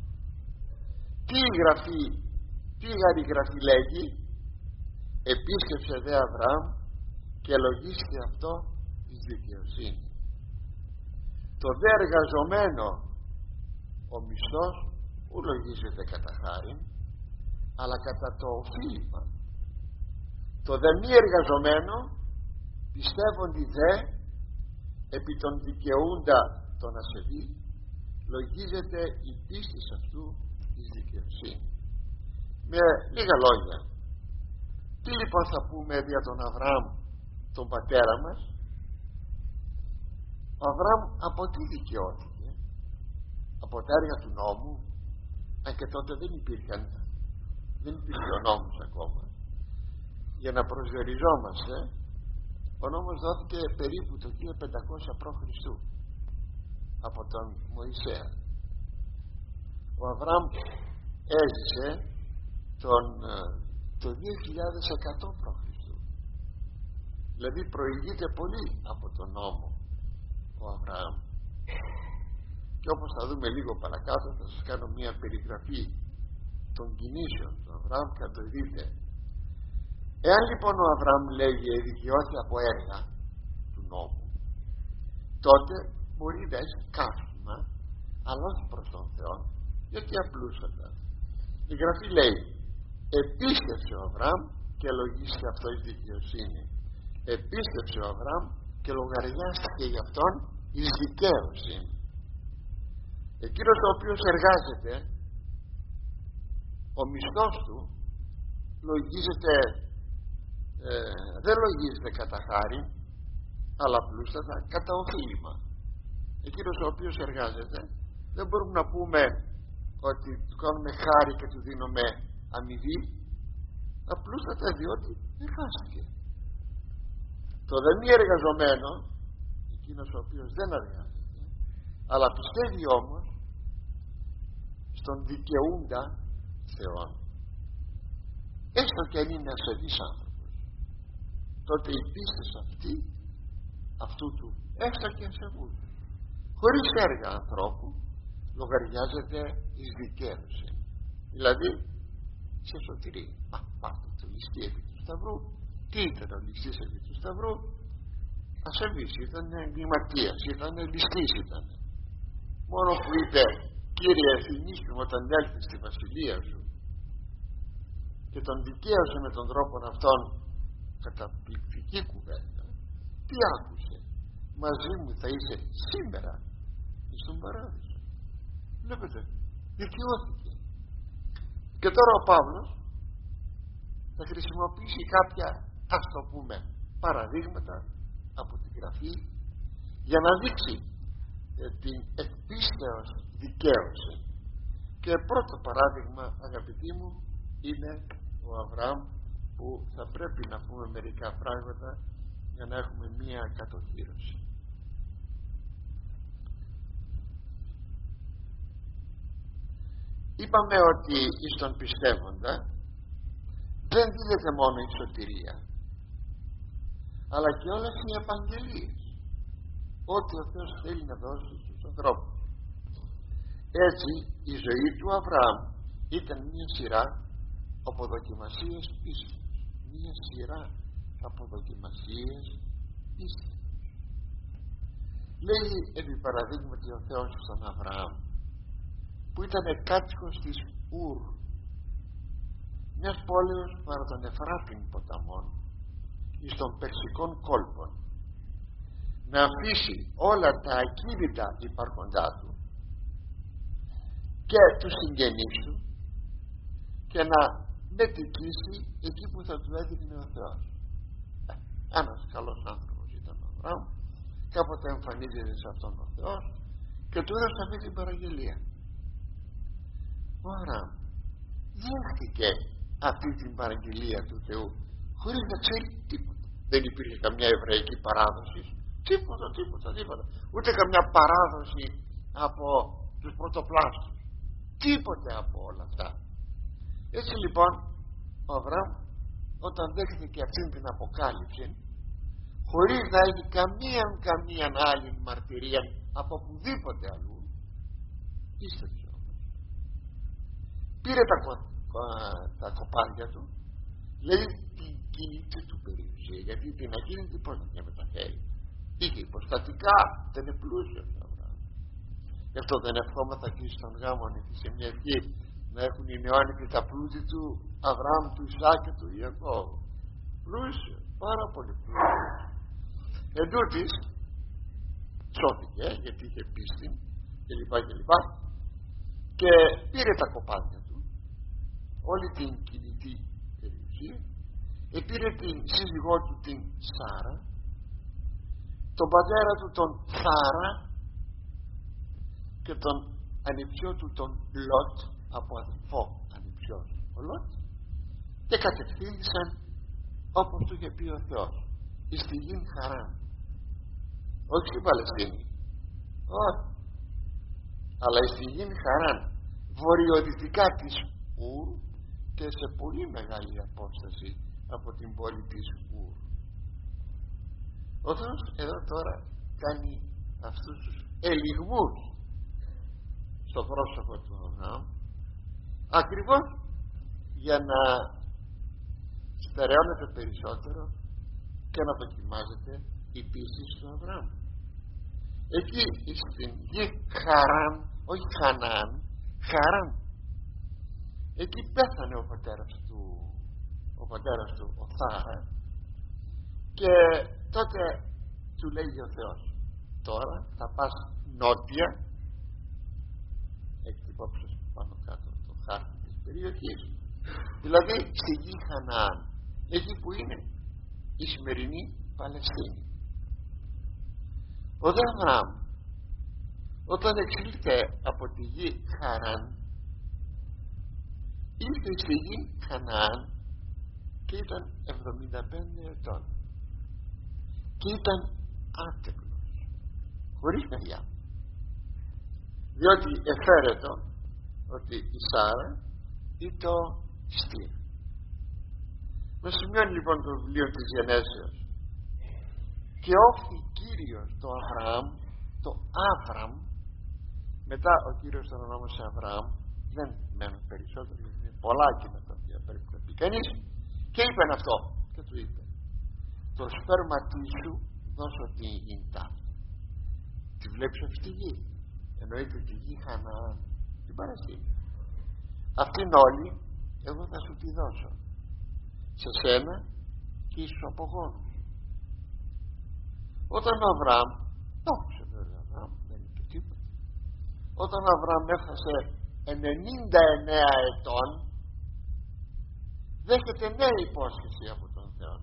Τι η γραφή λέγει? Επίσκεψε δε Αβραάμ και λογίστηκε αυτό εις δικαιοσύνη. Το δε εργαζομένο ο μισθός ου λογίζεται κατά χάριν, αλλά κατά το οφείλημα. Το δε μη εργαζομένο πιστεύοντι δε επί τον δικαιούντα τον ασεβή λογίζεται η πίστη αυτού εις δικαιοσύνη. Με λίγα λόγια, τι λοιπόν θα πούμε δια τον Αβραάμ τον πατέρα μας? Ο Αβραάμ από τι δικαιώθηκε? Από τα έργα του νόμου? Αν και τότε δεν υπήρχε ο νόμος ακόμα. Για να προσδιοριζόμαστε, ο νόμος δόθηκε περίπου το 1500 π.Χ. από τον Μωυσέα. Ο Αβραάμ έζησε το 2100 π.Χ. Δηλαδή προηγείται πολύ από τον νόμο ο Αβραάμ. Και όπως θα δούμε λίγο παρακάτω, θα σας κάνω μια περιγραφή των κινήσεων του Αβραάμ και θα το δείτε. Εάν λοιπόν ο Αβραάμ λέγει δικαιώθηκε από έργα του νόμου, τότε μπορεί να έχει καύχημα, αλλά όχι προς τον Θεό, γιατί απλούστατα η Γραφή λέει επίστεψε ο Αβραάμ και λογίστηκε αυτό η δικαιοσύνη. Επίστεψε ο Αβραάμ και λογαριάστηκε για αυτόν εις δικαίωσιν. Εκείνος ο οποίος εργάζεται, ο μισθός του λογίζεται, δεν λογίζεται κατά χάρη, αλλά απλούστατα κατά οφείλημα. Εκείνος ο οποίος εργάζεται, δεν μπορούμε να πούμε ότι του κάνουμε χάρη και του δίνουμε αμοιβή, απλούστατα διότι εργάστηκε. Το δε μη εργαζομένο, εκείνος ο οποίος δεν εργάζεται, αλλά πιστεύει όμως στον δικαιούντα Θεόν, έστω και αν είναι ασεβής άνθρωπος, τότε η πίστη αυτή αυτού του έστω και ασεβού, χωρίς έργα ανθρώπου, λογαριάζεται εις δικαίωση, δηλαδή σε σωτηρία. Πάρτε το ληστή επί του Σταυρού. Τι ήταν ο ληστής επί του Σταυρού? Ασεβής ήταν, εγκληματίας ήταν, ληστής ήταν. Μόνο που είπε Κύριε θυμήσου μου όταν έλθεις στη βασιλεία σου, και τον δικαίωσε με τον τρόπο αυτόν, καταπληκτική κουβέντα. Τι άκουσε? Μαζί μου θα είσαι σήμερα στον παράδεισο. Βλέπετε, δικαιώθηκε. Και τώρα ο Παύλος θα χρησιμοποιήσει κάποια, ας το πούμε, παραδείγματα από την Γραφή για να δείξει την εκπίστεως δικαίωση. Και πρώτο παράδειγμα, αγαπητοί μου, είναι ο Αβραάμ, που θα πρέπει να πούμε μερικά πράγματα για να έχουμε μία κατοχύρωση. Είπαμε ότι εις τον πιστεύοντα δεν δίδεται μόνο η σωτηρία, αλλά και όλες οι επαγγελίες, ό,τι ο Θεός θέλει να δώσει στους ανθρώπους. Έτσι η ζωή του Αβραάμ ήταν μια σειρά από δοκιμασίες πίστης, μια σειρά από δοκιμασίες πίστης. Λέει επί παραδείγματι ο Θεός στον Αβραάμ, που ήταν κάτοικος της Ουρ, μιας πόλεως παρά των Εφράτην ποταμών εις των Περσικών κόλπων, να αφήσει όλα τα ακίνητα υπάρχοντά του και τους συγγενείς του και να μετικήσει εκεί που θα του έδειχνε ο Θεός. Ένας καλός άνθρωπος ήταν ο Αβραάμ, κάποτε εμφανίζεται σε αυτόν ο Θεός και του έδωσε αυτή την παραγγελία. Ο Αβραάμ δέχτηκε αυτή την παραγγελία του Θεού χωρίς να ξέρει τίποτα. Δεν υπήρχε καμιά εβραϊκή παράδοση, τίποτα, ούτε καμιά παράδοση από τους πρωτοπλάστους, τίποτε από όλα αυτά. Έτσι λοιπόν ο Αβραάμ, όταν δέχτηκε αυτή την αποκάλυψη, χωρίς να έχει καμία άλλη μαρτυρία από οπουδήποτε αλλού, πίστεψε. Πήρε τα κοπάδια του, λέει την κίνητη του περιουσία, γιατί την ακίνητη πώς να μεταφέρει. Είχε υποστατικά, δεν είναι πλούσιος ο Αβραάμ. Γι' αυτό δεν ευχόμαθα εκεί στον γάμο σε μια ευχή να έχουν οι νεόνικοι τα πλούτη του Αβραάμ, του Ισάκ και του Ιακώβ. Πλούσιος, πάρα πολύ πλούσιος. Εν τούτοις σώθηκε γιατί είχε πίστη κλπ. Και πήρε τα κοπάδια του, όλη την κινητή περιουσία, πήρε την σύζυγό του την Σάρα, τον πατέρα του τον Θάρα και τον ανιψιό του τον Λότ, από αδελφό ανιψιός ο Λότ, και κατευθύνθησαν όπως του είχε πει ο Θεός, εις τη γην Χαράν, όχι στην Παλαιστίνη, όχι, αλλά εις τη γην Χαράν, βορειοδυτικά της Ουρ και σε πολύ μεγάλη απόσταση από την πόλη της Ουρ. Ο Θεός εδώ τώρα κάνει αυτούς τους ελιγμούς στο πρόσωπο του Αβραάμ, ακριβώς για να στερεώνεται περισσότερο και να δοκιμάζεται η πίστη του Αβραάμ. Εκεί στην γη Χαράν, όχι Χανάν, Χαράν, εκεί πέθανε ο πατέρας του ο Θάρα, και τότε του λέει ο Θεός, τώρα θα πας νότια, έχει υπόψη πάνω κάτω το χάρτη της περιοχής, δηλαδή στη γη Χανaan, εκεί που είναι η σημερινή Παλαιστίνη. Ο Αβραάμ, όταν εξήλθε από τη γη Χαράν, ήρθε στη γη Χανaan και ήταν 75 ετών και ήταν άτεκνος, χωρίς παιδιά, διότι εφαίρετο ότι η Σάρα ήταν στήρ. Με σημειώνει λοιπόν το βιβλίο της Γενέσεως, και όφθη Κύριος το Αβραάμ, το Άβραμ, μετά ο Κύριος τον ονόμασε Αβραάμ, δεν μένουν περισσότερο γιατί είναι πολλά εκείνα τα οποία πρέπει να πει κανείς, και είπε αυτό, και του είπε, το σπέρματί σου δώσω την γη ταύτη. Τη βλέπεις αυτή τη γη, εννοείται τη γη Χαναάν, την Παλαιστίνη. Αυτήν όλη εγώ θα σου τη δώσω, σε σένα και εις τους απογόνους. Όταν ο Αβραάμ, νόμιζε βέβαια Αβραάμ, δεν είπε τίποτα, όταν ο Αβραάμ έφτασε 99 ετών, δέχεται νέα υπόσχεση από τον Θεό,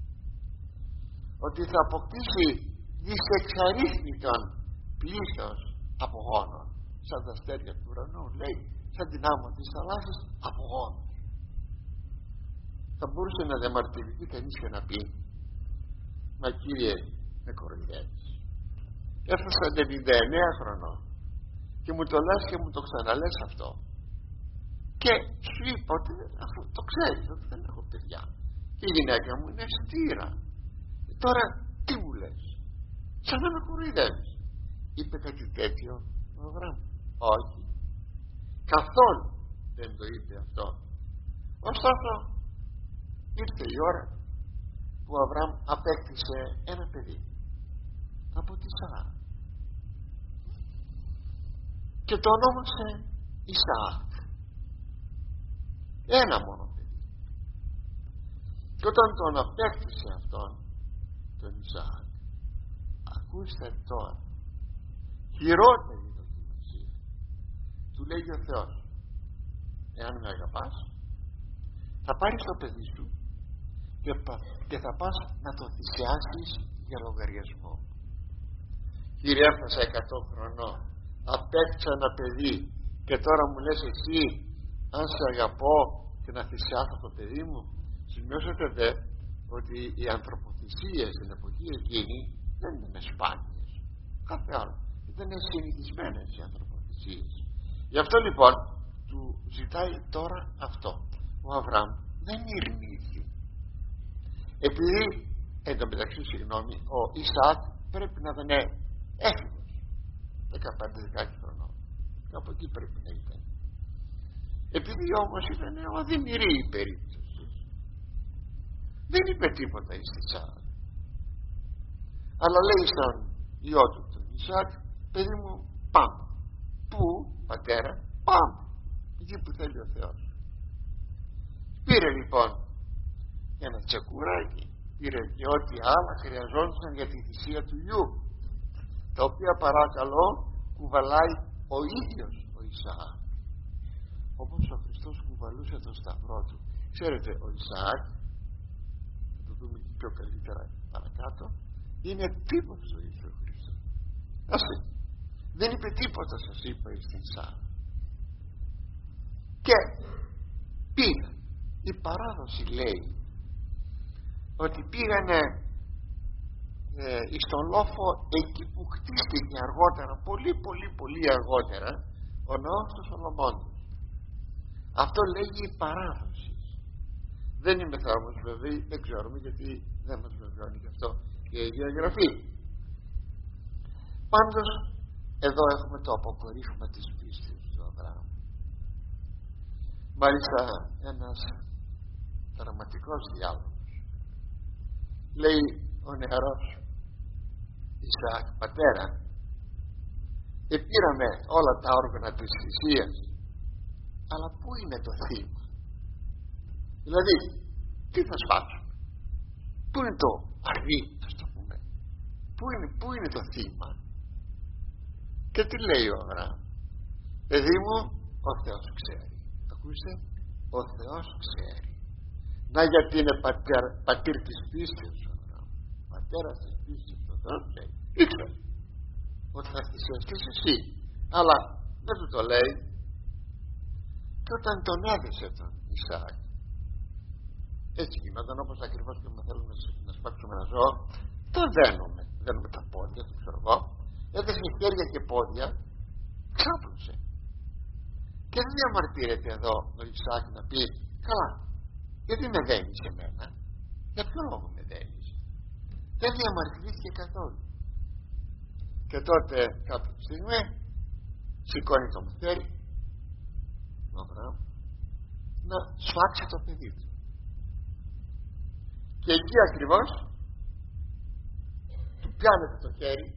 ότι θα αποκτήσει δισεξαρίθμητον πλήθος απογόνων, σαν τα αστέρια του ουρανού, λέει, σαν την άμμο της θαλάσσης, απογόνους. Θα μπορούσε να διαμαρτυρηθεί κανείς και να πει, μα Κύριε, με κοροϊδεύεις, έφτασα 99 χρονών και μου το λες και μου το ξαναλες αυτό, και σου είπα ότι αυτό το ξέρεις, ότι δεν έχω παιδιά και η γυναίκα μου είναι στήρα, τώρα τι μου λες, σαν να με κοροϊδεύεις? Είπε κάτι τέτοιο ο Αβραάμ? Όχι, καθόλου δεν το είπε αυτό. Ωστόσο ήρθε η ώρα που ο Αβραάμ απέκτησε ένα παιδί από τη Σάρα και το ονόμασε Ισαάκ. Ένα μόνο παιδί. Και όταν τον απέκτησε αυτόν τον Ισαάκ, ακούστε τώρα, χειρότερη δοκιμασία, του λέγει ο Θεός, εάν με αγαπάς, θα πάρεις το παιδί σου και θα πας να το θυσιάσεις για λογαριασμό. Κύριε, έφτασα 100 χρονών, απέκτησα ένα παιδί και τώρα μου λες εσύ αν σε αγαπώ και να θυσιάσω το παιδί μου? Σημειώσατε δε ότι οι ανθρωποθυσίες στην εποχή εκείνη δεν ήταν σπάνιες, κάθε άλλο, ήταν συνηθισμένες οι ανθρωποθυσίες. Γι' αυτό λοιπόν του ζητάει τώρα αυτό. Ο Αβραάμ δεν ειρνήθη, επειδή εν τω μεταξύ, ο Ισαάκ πρέπει να ήταν έφηβος, 15-16 χρονών, κάπου εκεί πρέπει να ήταν. Επειδή όμως ήταν οδυνηρή η περίπτωση, δεν είπε τίποτα εις τη Σάρα, αλλά λέει στον ιό του τον Ισαάκ, παιδί μου, πάμε. Πού, πατέρα? Πάμε εκεί που θέλει ο Θεός. Πήρε λοιπόν ένα τσεκουράκι, πήρε και ό,τι άλλα χρειαζόντουσαν για τη θυσία του γιου, τα οποία παρακαλώ κουβαλάει ο ίδιος ο Ισαάκ, όπως ο Χριστός κουβαλούσε τον σταυρό του. Ξέρετε, ο Ισαάκ, θα το δούμε και πιο καλύτερα παρακάτω, είναι τύπος του Ιησού Χριστού. Δεν είπε τίποτα, σας είπα, στην Σάρα. Και πήγαν. Η παράδοση λέει ότι πήγανε στον λόφο εκεί που χτίστηκε αργότερα, πολύ αργότερα, ο ναός του Σολομώντος. Αυτό λέγει η παράδοση. Δεν είμαι θα όμως βέβαιη, δεν ξέρουμε, γιατί δεν μας βεβαιώνει γι' αυτό η Αγία Γραφή. Πάντως εδώ έχουμε το αποκορύφωμα της πίστης του Αβραάμ. Μάλιστα ένας δραματικός διάλογος. Λέει ο νεαρός Ισαάκ, πατέρα, επήραμε όλα τα όργανα της θυσίας, αλλά πού είναι το θύμα? Δηλαδή, τι θα σπάσουμε? Πού είναι το αρνί, ας το πούμε? Πού είναι το θύμα? Και τι λέει ο Αβραάμ? Παιδί μου, ο Θεός ξέρει. Ακούστε, ο Θεός ξέρει. Να γιατί είναι πατήρ της πίστης ο Αβραάμ, πατέρας της πίστης. Ο Θεός λέει, ήξερε ότι θα θυσιαστείς εσύ, αλλά δεν του το λέει. Και όταν τον έδεσε τον Ισαάκ, έτσι γινόταν, όπως ακριβώς και με θέλουμε να σπάξουμε ένα ζώο, το δένουμε τα πόδια του, ξέρω εγώ, έδεσε χέρια και πόδια, ξάπλωσε. Και δεν διαμαρτύρεται εδώ ο Ισαάκ να πει, καλά, γιατί με δένεις εμένα? Για ποιο λόγο με δένεις? Δεν διαμαρτυρήθηκε καθόλου. Και τότε κάποια στιγμή σηκώνει το μαχαίρι ο Αβραάμ να σφάξει το παιδί του. Και εκεί ακριβώς του πιάνεται το χέρι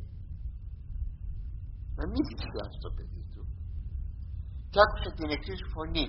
να μην θυσιάσει το παιδί του, και άκουσε την εξής φωνή,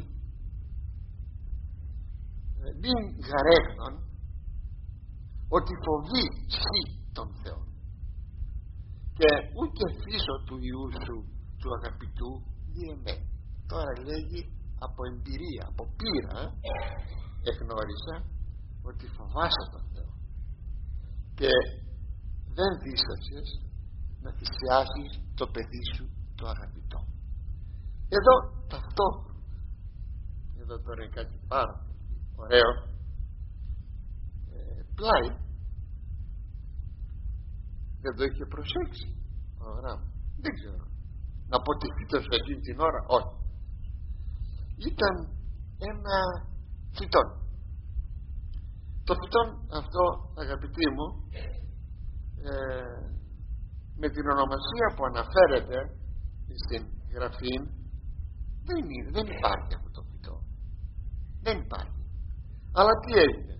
μην γαρέχνον ότι φοβεί σύ τον Θεό, και ούτε φύσω του Υιού σου του αγαπητού διεμέ. Τώρα λέγει από εμπειρία, από πείρα, εγνώρισα ότι φοβάσαι τον Θεό και δεν δίστασες να θυσιάσεις το παιδί σου το αγαπητό. Εδώ ταυτόχρονα, εδώ τώρα είναι κάτι πάρα ωραίο, πλάι δεν το είχε προσέξει ο Αβραάμ. Δεν ξέρω να πω τι φύτος εκείνη την ώρα, όχι. Ήταν ένα φυτόν. Το φυτόν αυτό, αγαπητοί μου, με την ονομασία που αναφέρεται στην Γραφή, δεν υπάρχει αυτό το φυτό. Δεν υπάρχει. Αλλά τι έγινε?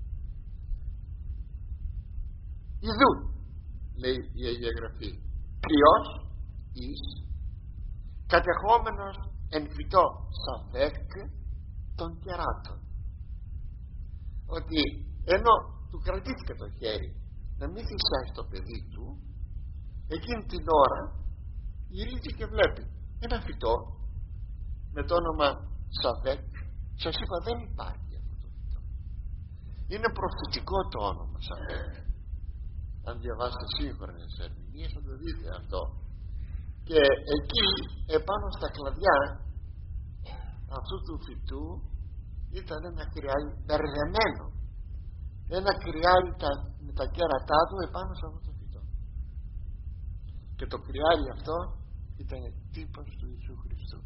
Ιδού, λέει η Αγία Γραφή, κρυός εις κατεχόμενος εν φυτό Σαβέκ των κεράτων. Ότι ενώ του κρατήθηκε το χέρι να μην θυσιάσει το παιδί του, εκείνη την ώρα γυρίζει και βλέπει ένα φυτό με το όνομα Σαβέκ. Σας είπα, δεν υπάρχει αυτό το φυτό. Είναι προφητικό το όνομα Σαβέκ. Αν διαβάσετε σύγχρονες ερμηνείες θα το δείτε αυτό. Και εκεί επάνω στα κλαδιά αυτού του φυτού ήταν ένα κρυάρι μπερδεμένο. Ένα κρυάρι με τα κέρατά του επάνω σε αυτό το φυτό. Και το κρυάρι αυτό ήταν τύπος του Ιησού Χριστού.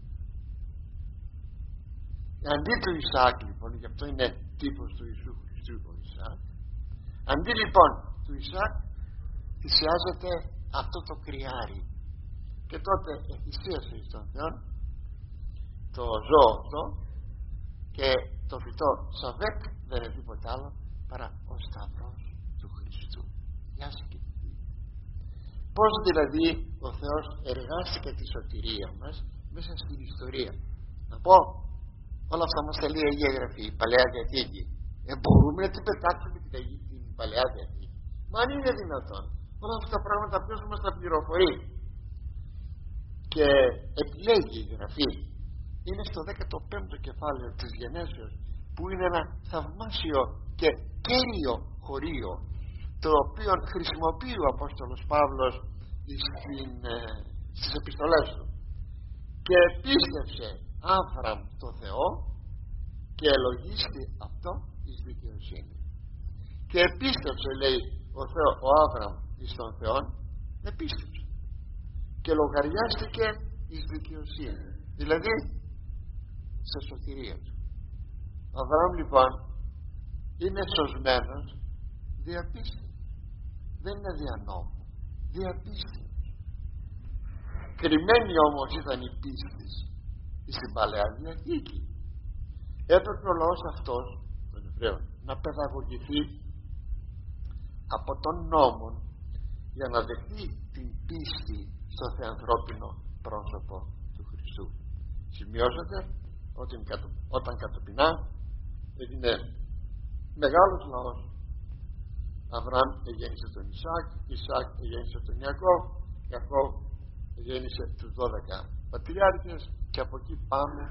Αντί του Ισαάκ λοιπόν, γι' αυτό είναι τύπος του Ιησού Χριστού ο Ισαάκ, αντί λοιπόν του Ισαάκ θυσιάζεται αυτό το κρυάρι. Και τότε εθυσίασε εις τον Θεό το ζώο αυτό, και το φυτό Σαβέκ δεν είναι τίποτα άλλο παρά ο Σταυρός του Χριστού. Γεια σου και πώς δηλαδή ο Θεός εργάστηκε τη σωτηρία μας μέσα στην ιστορία. Να πω, όλα αυτά μας τα λέει η Αγία Γραφή, η Παλαιά Διαθήκη. Μπορούμε να την πετάξουμε την Παλαιά Διαθήκη? Μα αν είναι δυνατόν? Όλα αυτά τα πράγματα ποιος μας τα πληροφορεί? Και επιλέγει η Γραφή. Είναι στο 15ο κεφάλαιο της Γενέσεως, που είναι ένα θαυμάσιο και κέριο χωρίο, το οποίο χρησιμοποιεί ο Απόστολος Παύλος στις επιστολές του. Και πίστευσε Άβραμ το Θεό και ελογίστη αυτό εις δικαιοσύνη. Και επίστευσε, λέει ο Άβραμ εις τον Θεό, επίστευσε και λογαριάστηκε εις δικαιοσύνη, δηλαδή σε σωτηρία του. Ο Αβραάμ λοιπόν είναι σωσμένος δια πίστης. Δεν είναι δια νόμου, δια πίστης. Κρυμμένη όμως ήταν η πίστη στην Παλαιά Διαθήκη. Έπρεπε ο λαός αυτός των Εβραίων να παιδαγωγηθεί από τον νόμο για να δεχθεί την πίστη στο θεανθρώπινο πρόσωπο του Χριστού. Σημειώσατε όταν κατοπινά έγινε μεγάλος λαός. Αβραάμ εγέννησε τον Ισαάκ, Ισαάκ εγέννησε τον Ιακώβ, Ιακώβ εγέννησε τους 12 πατριάρχες, και από εκεί πάμε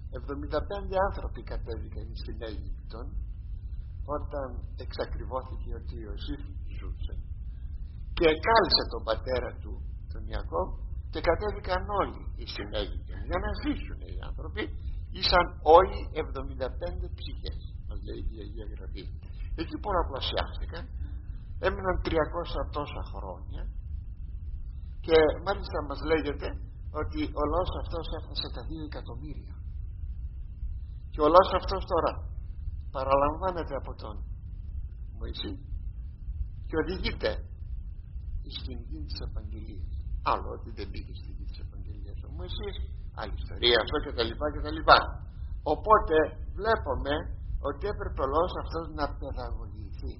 75 άνθρωποι κατέβηκαν στην Αίγυπτο όταν εξακριβώθηκε ότι ο Ιωσήφ ζούσε, και κάλεσε τον πατέρα του τον Ιακώβ, και κατέβηκαν όλοι στην Αίγυπτο για να ζήσουν οι άνθρωποι. Ήσαν όλοι 75 ψυχές, μας λέει η Αγία Γραφή. Εκεί πολλαπλασιάστηκαν, έμειναν 300 τόσα χρόνια, και μάλιστα μας λέγεται ότι ο λαός αυτός έφτασε τα 2 εκατομμύρια. Και ο λαός αυτός τώρα παραλαμβάνεται από τον Μωυσή και οδηγείται στην γη της Επαγγελίας. Άλλο ότι δεν πήγε στη γη της Επαγγελίας ο Μωυσής, άλλη ιστορία, αυτό κτλ. Οπότε βλέπουμε ότι έπρεπε ο λαός αυτός να παιδαγωγηθεί.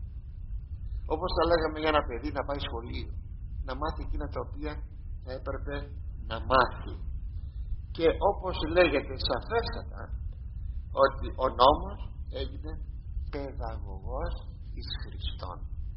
Όπως τα λέγαμε για ένα παιδί να πάει σχολείο, να μάθει εκείνα τα οποία θα έπρεπε να μάθει. Και όπως λέγεται σαφέστατα ότι ο νόμος έγινε παιδαγωγός εις Χριστόν.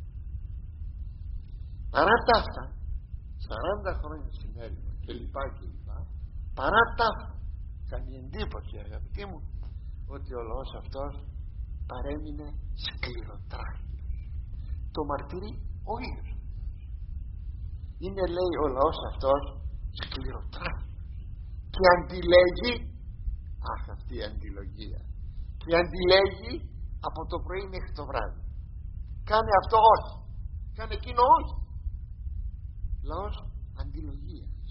Παρά τα αυτά, 40 χρόνια στην έρημο κλπ. Παρά τα αυτά, κάνει εντύπωση, αγαπητοί μου, ότι ο λαός αυτός παρέμεινε σκληροτράχυλος. Το μαρτύρει ο ίδιος. Είναι, λέει, ο λαός αυτός σκληροτράχυλος και αντιλέγει, αχ, αυτή η αντιλογία, και αντιλέγει από το πρωί μέχρι το βράδυ. Κάνε αυτό όχι, κάνε εκείνο όχι. Λαός αντιλογίας.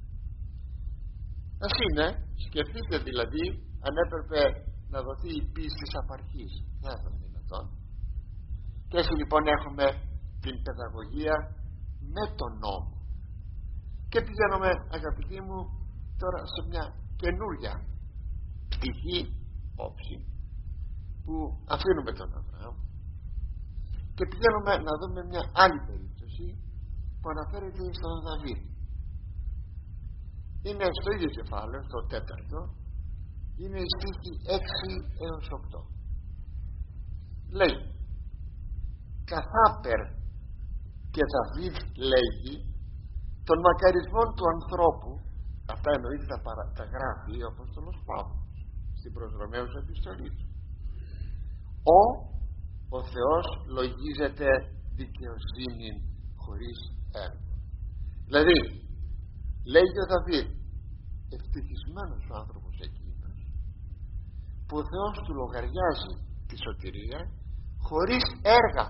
Ας είναι, σκεφτείτε δηλαδή, αν έπρεπε να δοθεί η πίστη της απαρχής, δεν θα ήταν δυνατόν. Και έτσι λοιπόν έχουμε την παιδαγωγία με τον νόμο. Και πηγαίνουμε, αγαπητοί μου, τώρα σε μια καινούρια πτυχή, όψη, που αφήνουμε τον Αβραάμ και πηγαίνουμε να δούμε μια άλλη περίπτωση που αναφέρεται στον Δαβίδ. Είναι στο ίδιο κεφάλαιο, στο 4ο, είναι η στίχη 6 έως 8. Λέει, καθάπερ και Δαβίδ λέγει των μακαρισμών του ανθρώπου, αυτά εννοείται τα γράφει ο Απόστολος Παύλος στην προς Ρωμαίους επιστολή του. Ο Θεός λογίζεται δικαιοσύνη χωρίς έργο. Δηλαδή λέγει ο Δαβίδ, ευτυχισμένος ο άνθρωπος εκείνος που ο Θεός του λογαριάζει τη σωτηρία χωρίς έργα.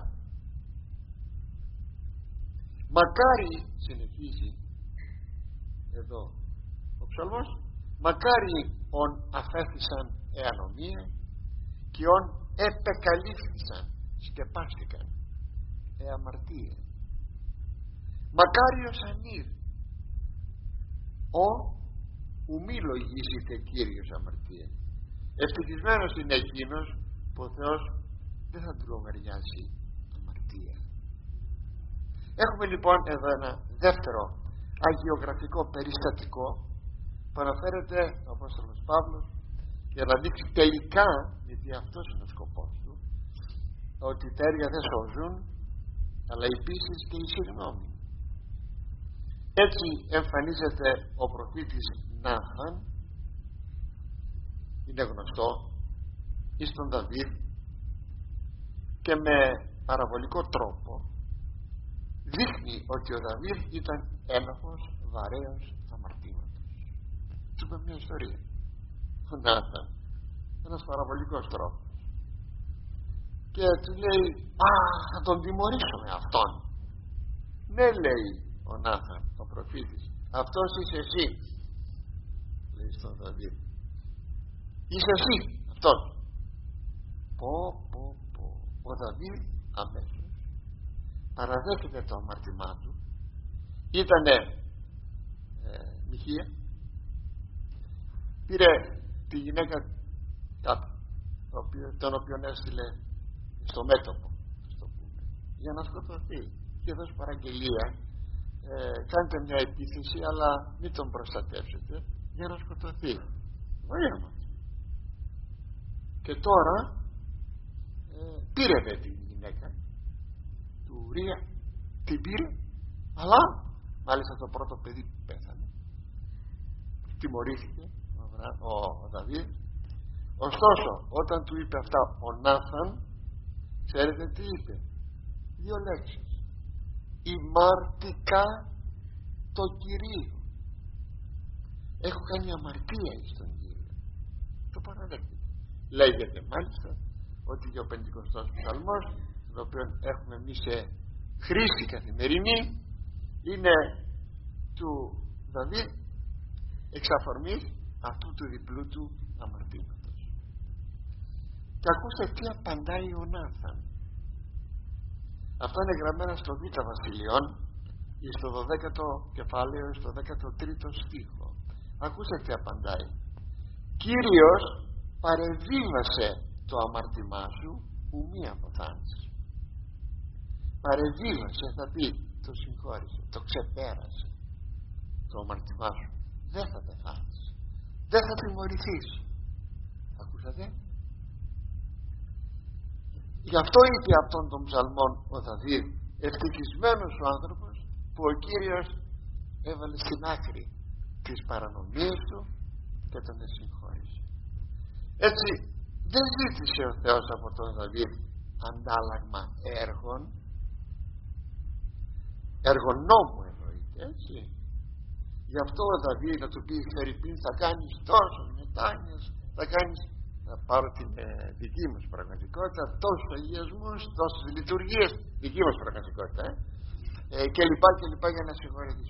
Μακάρι, συνεχίζει εδώ ο ψαλμός, μακάρι ον αφέθησαν εανομία και ον επεκαλύφθησαν, σκεπάστηκαν αμαρτία. Μακάριος ανήρ ου μη λογίζεται Κύριος αμαρτία. Ευτυχισμένος είναι εκείνος που ο Θεός δεν θα του λογαριάσει αμαρτία. Έχουμε λοιπόν εδώ ένα δεύτερο αγιογραφικό περιστατικό που αναφέρεται ο Απόστολος Παύλος για να δείξει τελικά, γιατί αυτός είναι ο σκοπός του, ότι τα έργα δεν σώζουν, αλλά η πίστη και η συγγνώμη. Έτσι εμφανίζεται ο προφήτης Νάθαν, είναι γνωστό, εις τον Δαβίδ, και με παραβολικό τρόπο δείχνει ότι ο Δαβίδ ήταν ένοχος βαρέως αμαρτήματος. Του είπα μια ιστορία. Ο Νάθαν, ένας παραβολικός τρόπος, και του λέει, θα τον τιμωρήσω με αυτόν. Ναι, λέει ο Νάθαν, ο προφήτης, αυτός είσαι εσύ, λέει στον Δαβίδ. Είσαι εσύ αυτός. Ο Δαβίδ αμέσως παραδέχεται το αμάρτημά του. Ήτανε μοιχεία, πήρε τη γυναίκα τον οποίον έστειλε στο μέτωπο, για να σκοτωθεί, και δώσει παραγγελία, κάντε μια επίθεση αλλά μην τον προστατεύσετε, για να σκοτωθεί. Ωραία. Και τώρα πήρε τη γυναίκα του Ουρία, την πήρε, αλλά μάλιστα το πρώτο παιδί πέθανε, τιμωρήθηκε ο Δαβίδ. Ωστόσο όταν του είπε αυτά ο Νάθαν, ξέρετε τι είπε? Δύο λέξεις: ημαρτικά το Κυρίο. Έχω κάνει αμαρτία εις τον Κύριο. Το παραδέχεται. Λέγεται μάλιστα ότι και ο 50ος ψαλμός, τον οποίο έχουμε εμείς σε χρήση καθημερινή, είναι του Δαβίδ εξ αφορμής αυτού του διπλού του αμαρτήματος. Και ακούστε τι απαντάει ο Νάθαν. Αυτό είναι γραμμένα στο Β' Βασιλειών, στο 12ο κεφάλαιο, στο 13ο στίχο. Ακούστε τι απαντάει. Κύριος παρεβίβασε το αμάρτημά σου, ου μη αποθάνεις. Παρεβίβασε, θα πει, το συγχώρησε, το ξεπέρασε το αμάρτημά σου. Δεν θα πεθάνεις, δεν θα τιμωρηθείς. Ακούσατε? Γι' αυτό είπε αυτόν τον ψαλμόν ο Δαβίδ, ευτυχισμένος ο άνθρωπος που ο Κύριος έβαλε στην άκρη τις παρανομίες του και τον εσυγχώρησε. Έτσι δεν ζήτησε ο Θεός από τον Δαβίδ αντάλλαγμα έργων νόμου εννοείται, έτσι. Γι' αυτό ο Δαβίδ να του πει φερειπίν θα κάνεις τόσο μετάνοιες, θα κάνεις, να πάρω την δική μας πραγματικότητα, τόσους αγιασμούς, τόσες λειτουργίες, δική μας πραγματικότητα και λοιπά για να συγχωρεθείς.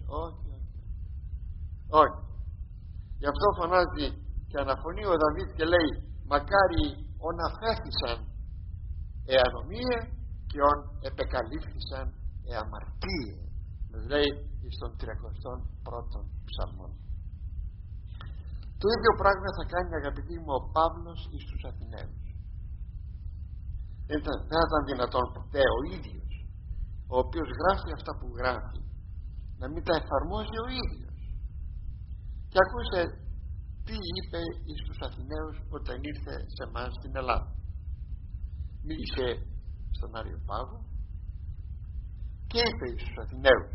Όχι. Γι' αυτό φωνάζει και αναφωνεί ο Δαβίδ και λέει μακάρι ον αφέθησαν εανομίε και ον επεκαλύφθησαν εαμαρτίε. Μας λέει στον 31ο ψαλμό. Το ίδιο πράγμα θα κάνει, αγαπητοί μου, ο Παύλος εις τους Αθηναίους. Δεν θα ήταν δυνατόν ποτέ ο ίδιος, ο οποίος γράφει αυτά που γράφει, να μην τα εφαρμόζει ο ίδιος. Και ακούσε τι είπε εις τους Αθηναίους όταν ήρθε σε εμάς στην Ελλάδα. Μίλησε στον Άριο Πάγο και είπε εις τους Αθηναίους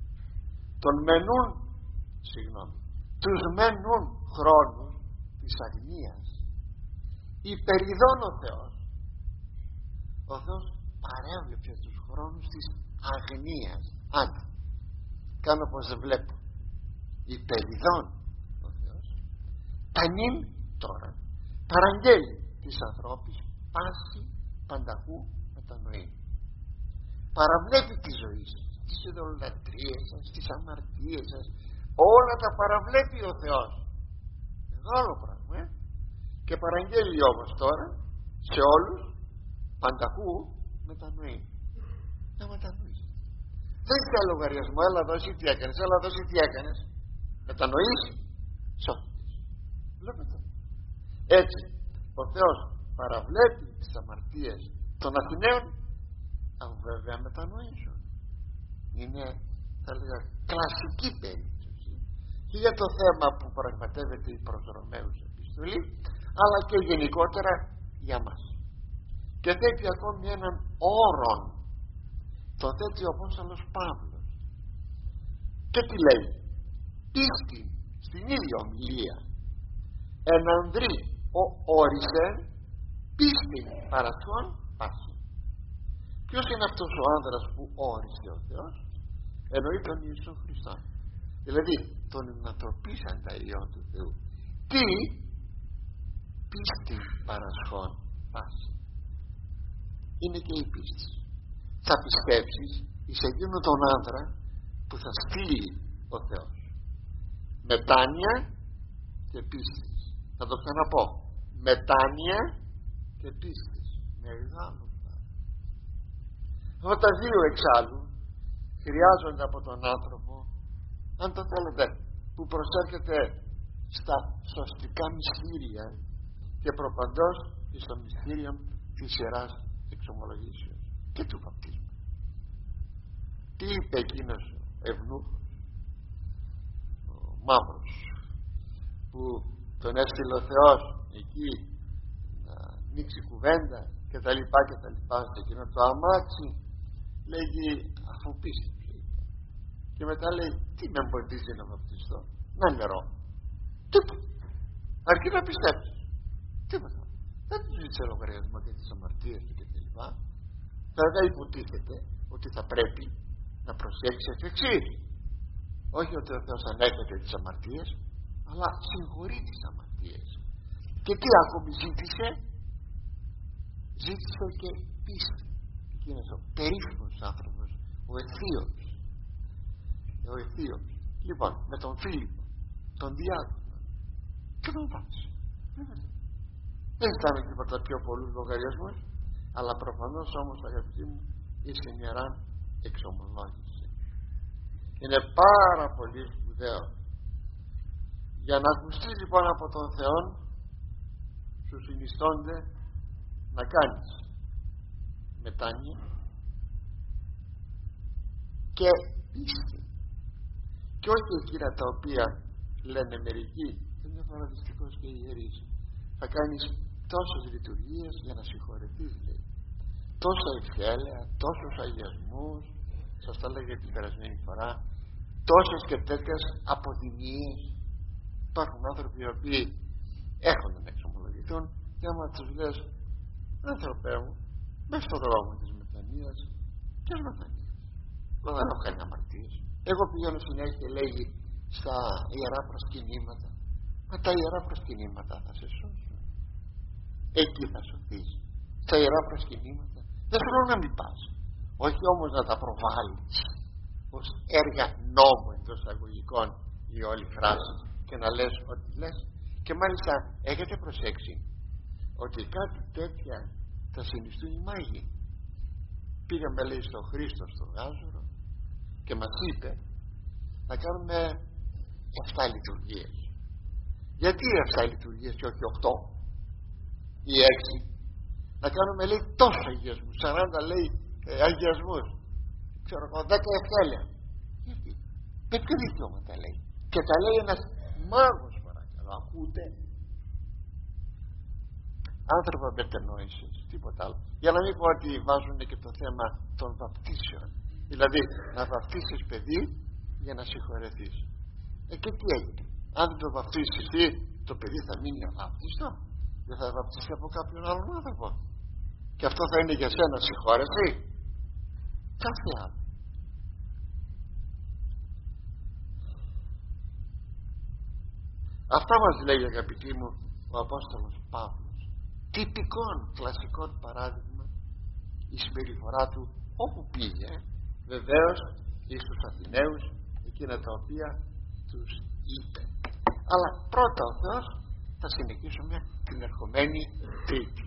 τους μένουν χρόνους της αγνίας υπεριδών ο Θεός. Ο Θεός παρέβλεψε τους χρόνους της αγνίας. Άντε, κάνω πως δεν βλέπω. Υπεριδών ο Θεός τανήν τώρα παραγγέλει της ανθρώπης πάση πανταχού μετανοεί. Παραβλέπει τη ζωή σας, τις ειδωλατρίες σας, τις αμαρτίες σας, όλα τα παραβλέπει ο Θεός. Μεγάλο πράγμα και παραγγέλει όμως τώρα σε όλους πανταχού μετανοεί. Να μετανοείς. Δεν έχει άλλο λογαριασμό. Έλα δώσει τι έκανες, έλα δώσει τι έκανες. Μετανοείς, σώθηκες. Βλέπετε. Έτσι ο Θεός παραβλέπει τις αμαρτίες των Αθηναίων, αλλά βέβαια μετανοήσουν. Είναι, θα έλεγα, κλασική περίπτωση και για το θέμα που πραγματεύεται η προς Ρωμαίους επιστολή, αλλά και γενικότερα για μας. Και θέτει ακόμη έναν όρον, το θέτει ο Απόστολος Παύλος και τι λέει? Πίστη στην ίδια ομιλία εν ανδρή ο όρισε πίστη παρασχόν πάση. Ποιος είναι αυτός ο άνδρας που όρισε ο Θεός? Εννοεί τον Ιησού Χριστό, δηλαδή τον ενανθρωπίσαντα Υιόν του Θεού. Τι? Πίστη παρασχόν πάση. Είναι και η πίστη. Θα πιστέψεις εις εκείνον τον άνδρα που θα στείλει ο Θεός. Μετάνοια και πίστη. Θα το ξαναπώ. Μετάνοια και πίστη. Μεγάλο. Αυτά τα δύο εξάλλου χρειάζονται από τον άνθρωπο, αν το θέλετε, που προσέρχεται στα σωστικά μυστήρια και προπαντός στο μυστήριο της Ιεράς Εξομολογήσεως και του βαπτίσματος. Τι είπε εκείνος ευνούχος, ο μαύρος, που τον έστειλε ο Θεός εκεί να ανοίξει κουβέντα και τα λοιπά σε εκείνο το αμάξι? Λέγει αφού πίστεψε, και μετά λέει τι με εμποδίζει να βαπτιστώ? Να νερό, τίποτα, αρκεί να πιστέψεις, τίποτα. Δεν του ζήτησε λογαριασμό για τις αμαρτίες του και τα λοιπά. Βέβαια υποτίθεται ότι θα πρέπει να προσέξει εφ' εξής, όχι ότι ο Θεός ανέχεται τις αμαρτίες, αλλά συγχωρεί τις αμαρτίες. Και τι ακόμη ζήτησε? Ζήτησε και πίστη. Εκείνος ο περίφημος άνθρωπος, ο Αιθίος, λοιπόν, με τον Φίλιππο, τον διάκονο, και τον πάτησε. Δεν ζητάμε τίποτα πιο πολλούς λογαριασμούς, αλλά προφανώς όμως, αγαπητοί μου, είσαι ιερά εξομολόγηση. Είναι πάρα πολύ σπουδαίο. Για να ακουστεί λοιπόν από τον Θεό, σου συνιστώνται να κάνεις μετάνοια και πίστη, και όχι εκείνα τα οποία λένε μερικοί, και μια φορά δυστυχώς και οι ιερείς, θα κάνεις τόσες λειτουργίες για να συγχωρεθείς, λέει, τόσα ευχέλαια, τόσους αγιασμούς, σας τα λέγε την περασμένη φορά, τόσες και τέτοιες αποδημίες. Υπάρχουν άνθρωποι οι οποίοι έρχονται να εξομολογηθούν, και άμα τους λες, άνθρωπέ μου, μες στον δρόμο της μετανοίας, ποιες μετανοίες? Εγώ δεν έχω κάνει αμαρτίες. Εγώ πηγαίνω συνέχεια, λέγει, στα ιερά προσκυνήματα. Μα τα ιερά προσκυνήματα θα σε σώσουν. Εκεί θα σωθείς. Στα ιερά προσκυνήματα. Δεν θέλω να μην πας. Όχι όμως να τα προβάλλεις ως έργα νόμου εντός αγωγικών η όλη φράση και να λες ό,τι λες. Και μάλιστα έχετε προσέξει ότι κάτι τέτοια θα συνιστούν οι μάγοι. Πήγαμε, λέει, στον Χρήστο στο Γάζωρο και μας είπε να κάνουμε 7 λειτουργίες. Γιατί 7 λειτουργίες και όχι 8 ή 6? Να κάνουμε, λέει, τόσο αγιασμούς, 40, λέει, αγιασμούς, ξέρω εγώ, 10 λέει. Γιατί? Με ποιο δικαιώματα, λέει? Και τα λέει ένας μάγος, παρακαλώ, ακούτε? Άνθρωπο μετενόησης, τίποτα άλλο. Για να μην πω ότι βάζουν και το θέμα των βαπτίσεων. Δηλαδή να βαπτίσεις παιδί για να συγχωρεθείς. Και τι έγινε? Αν δεν το βαπτίσεις εσύ, το παιδί θα μείνει αβάπτιστο? Δεν θα βαπτιστεί από κάποιον άλλον άνθρωπο? Και αυτό θα είναι για σένα συγχώρεση? Κάθε άλλο. Αυτά μας λέει, αγαπητοί μου, ο Απόστολος Παύλος. Τυπικών, κλασικών παράδειγμα η συμπεριφορά του όπου πήγε, βεβαίως εις τους Αθηναίους, εκείνα τα οποία τους είπε. Αλλά πρώτα ο Θεός θα συνεχίσουμε την ερχομένη Τρίτη.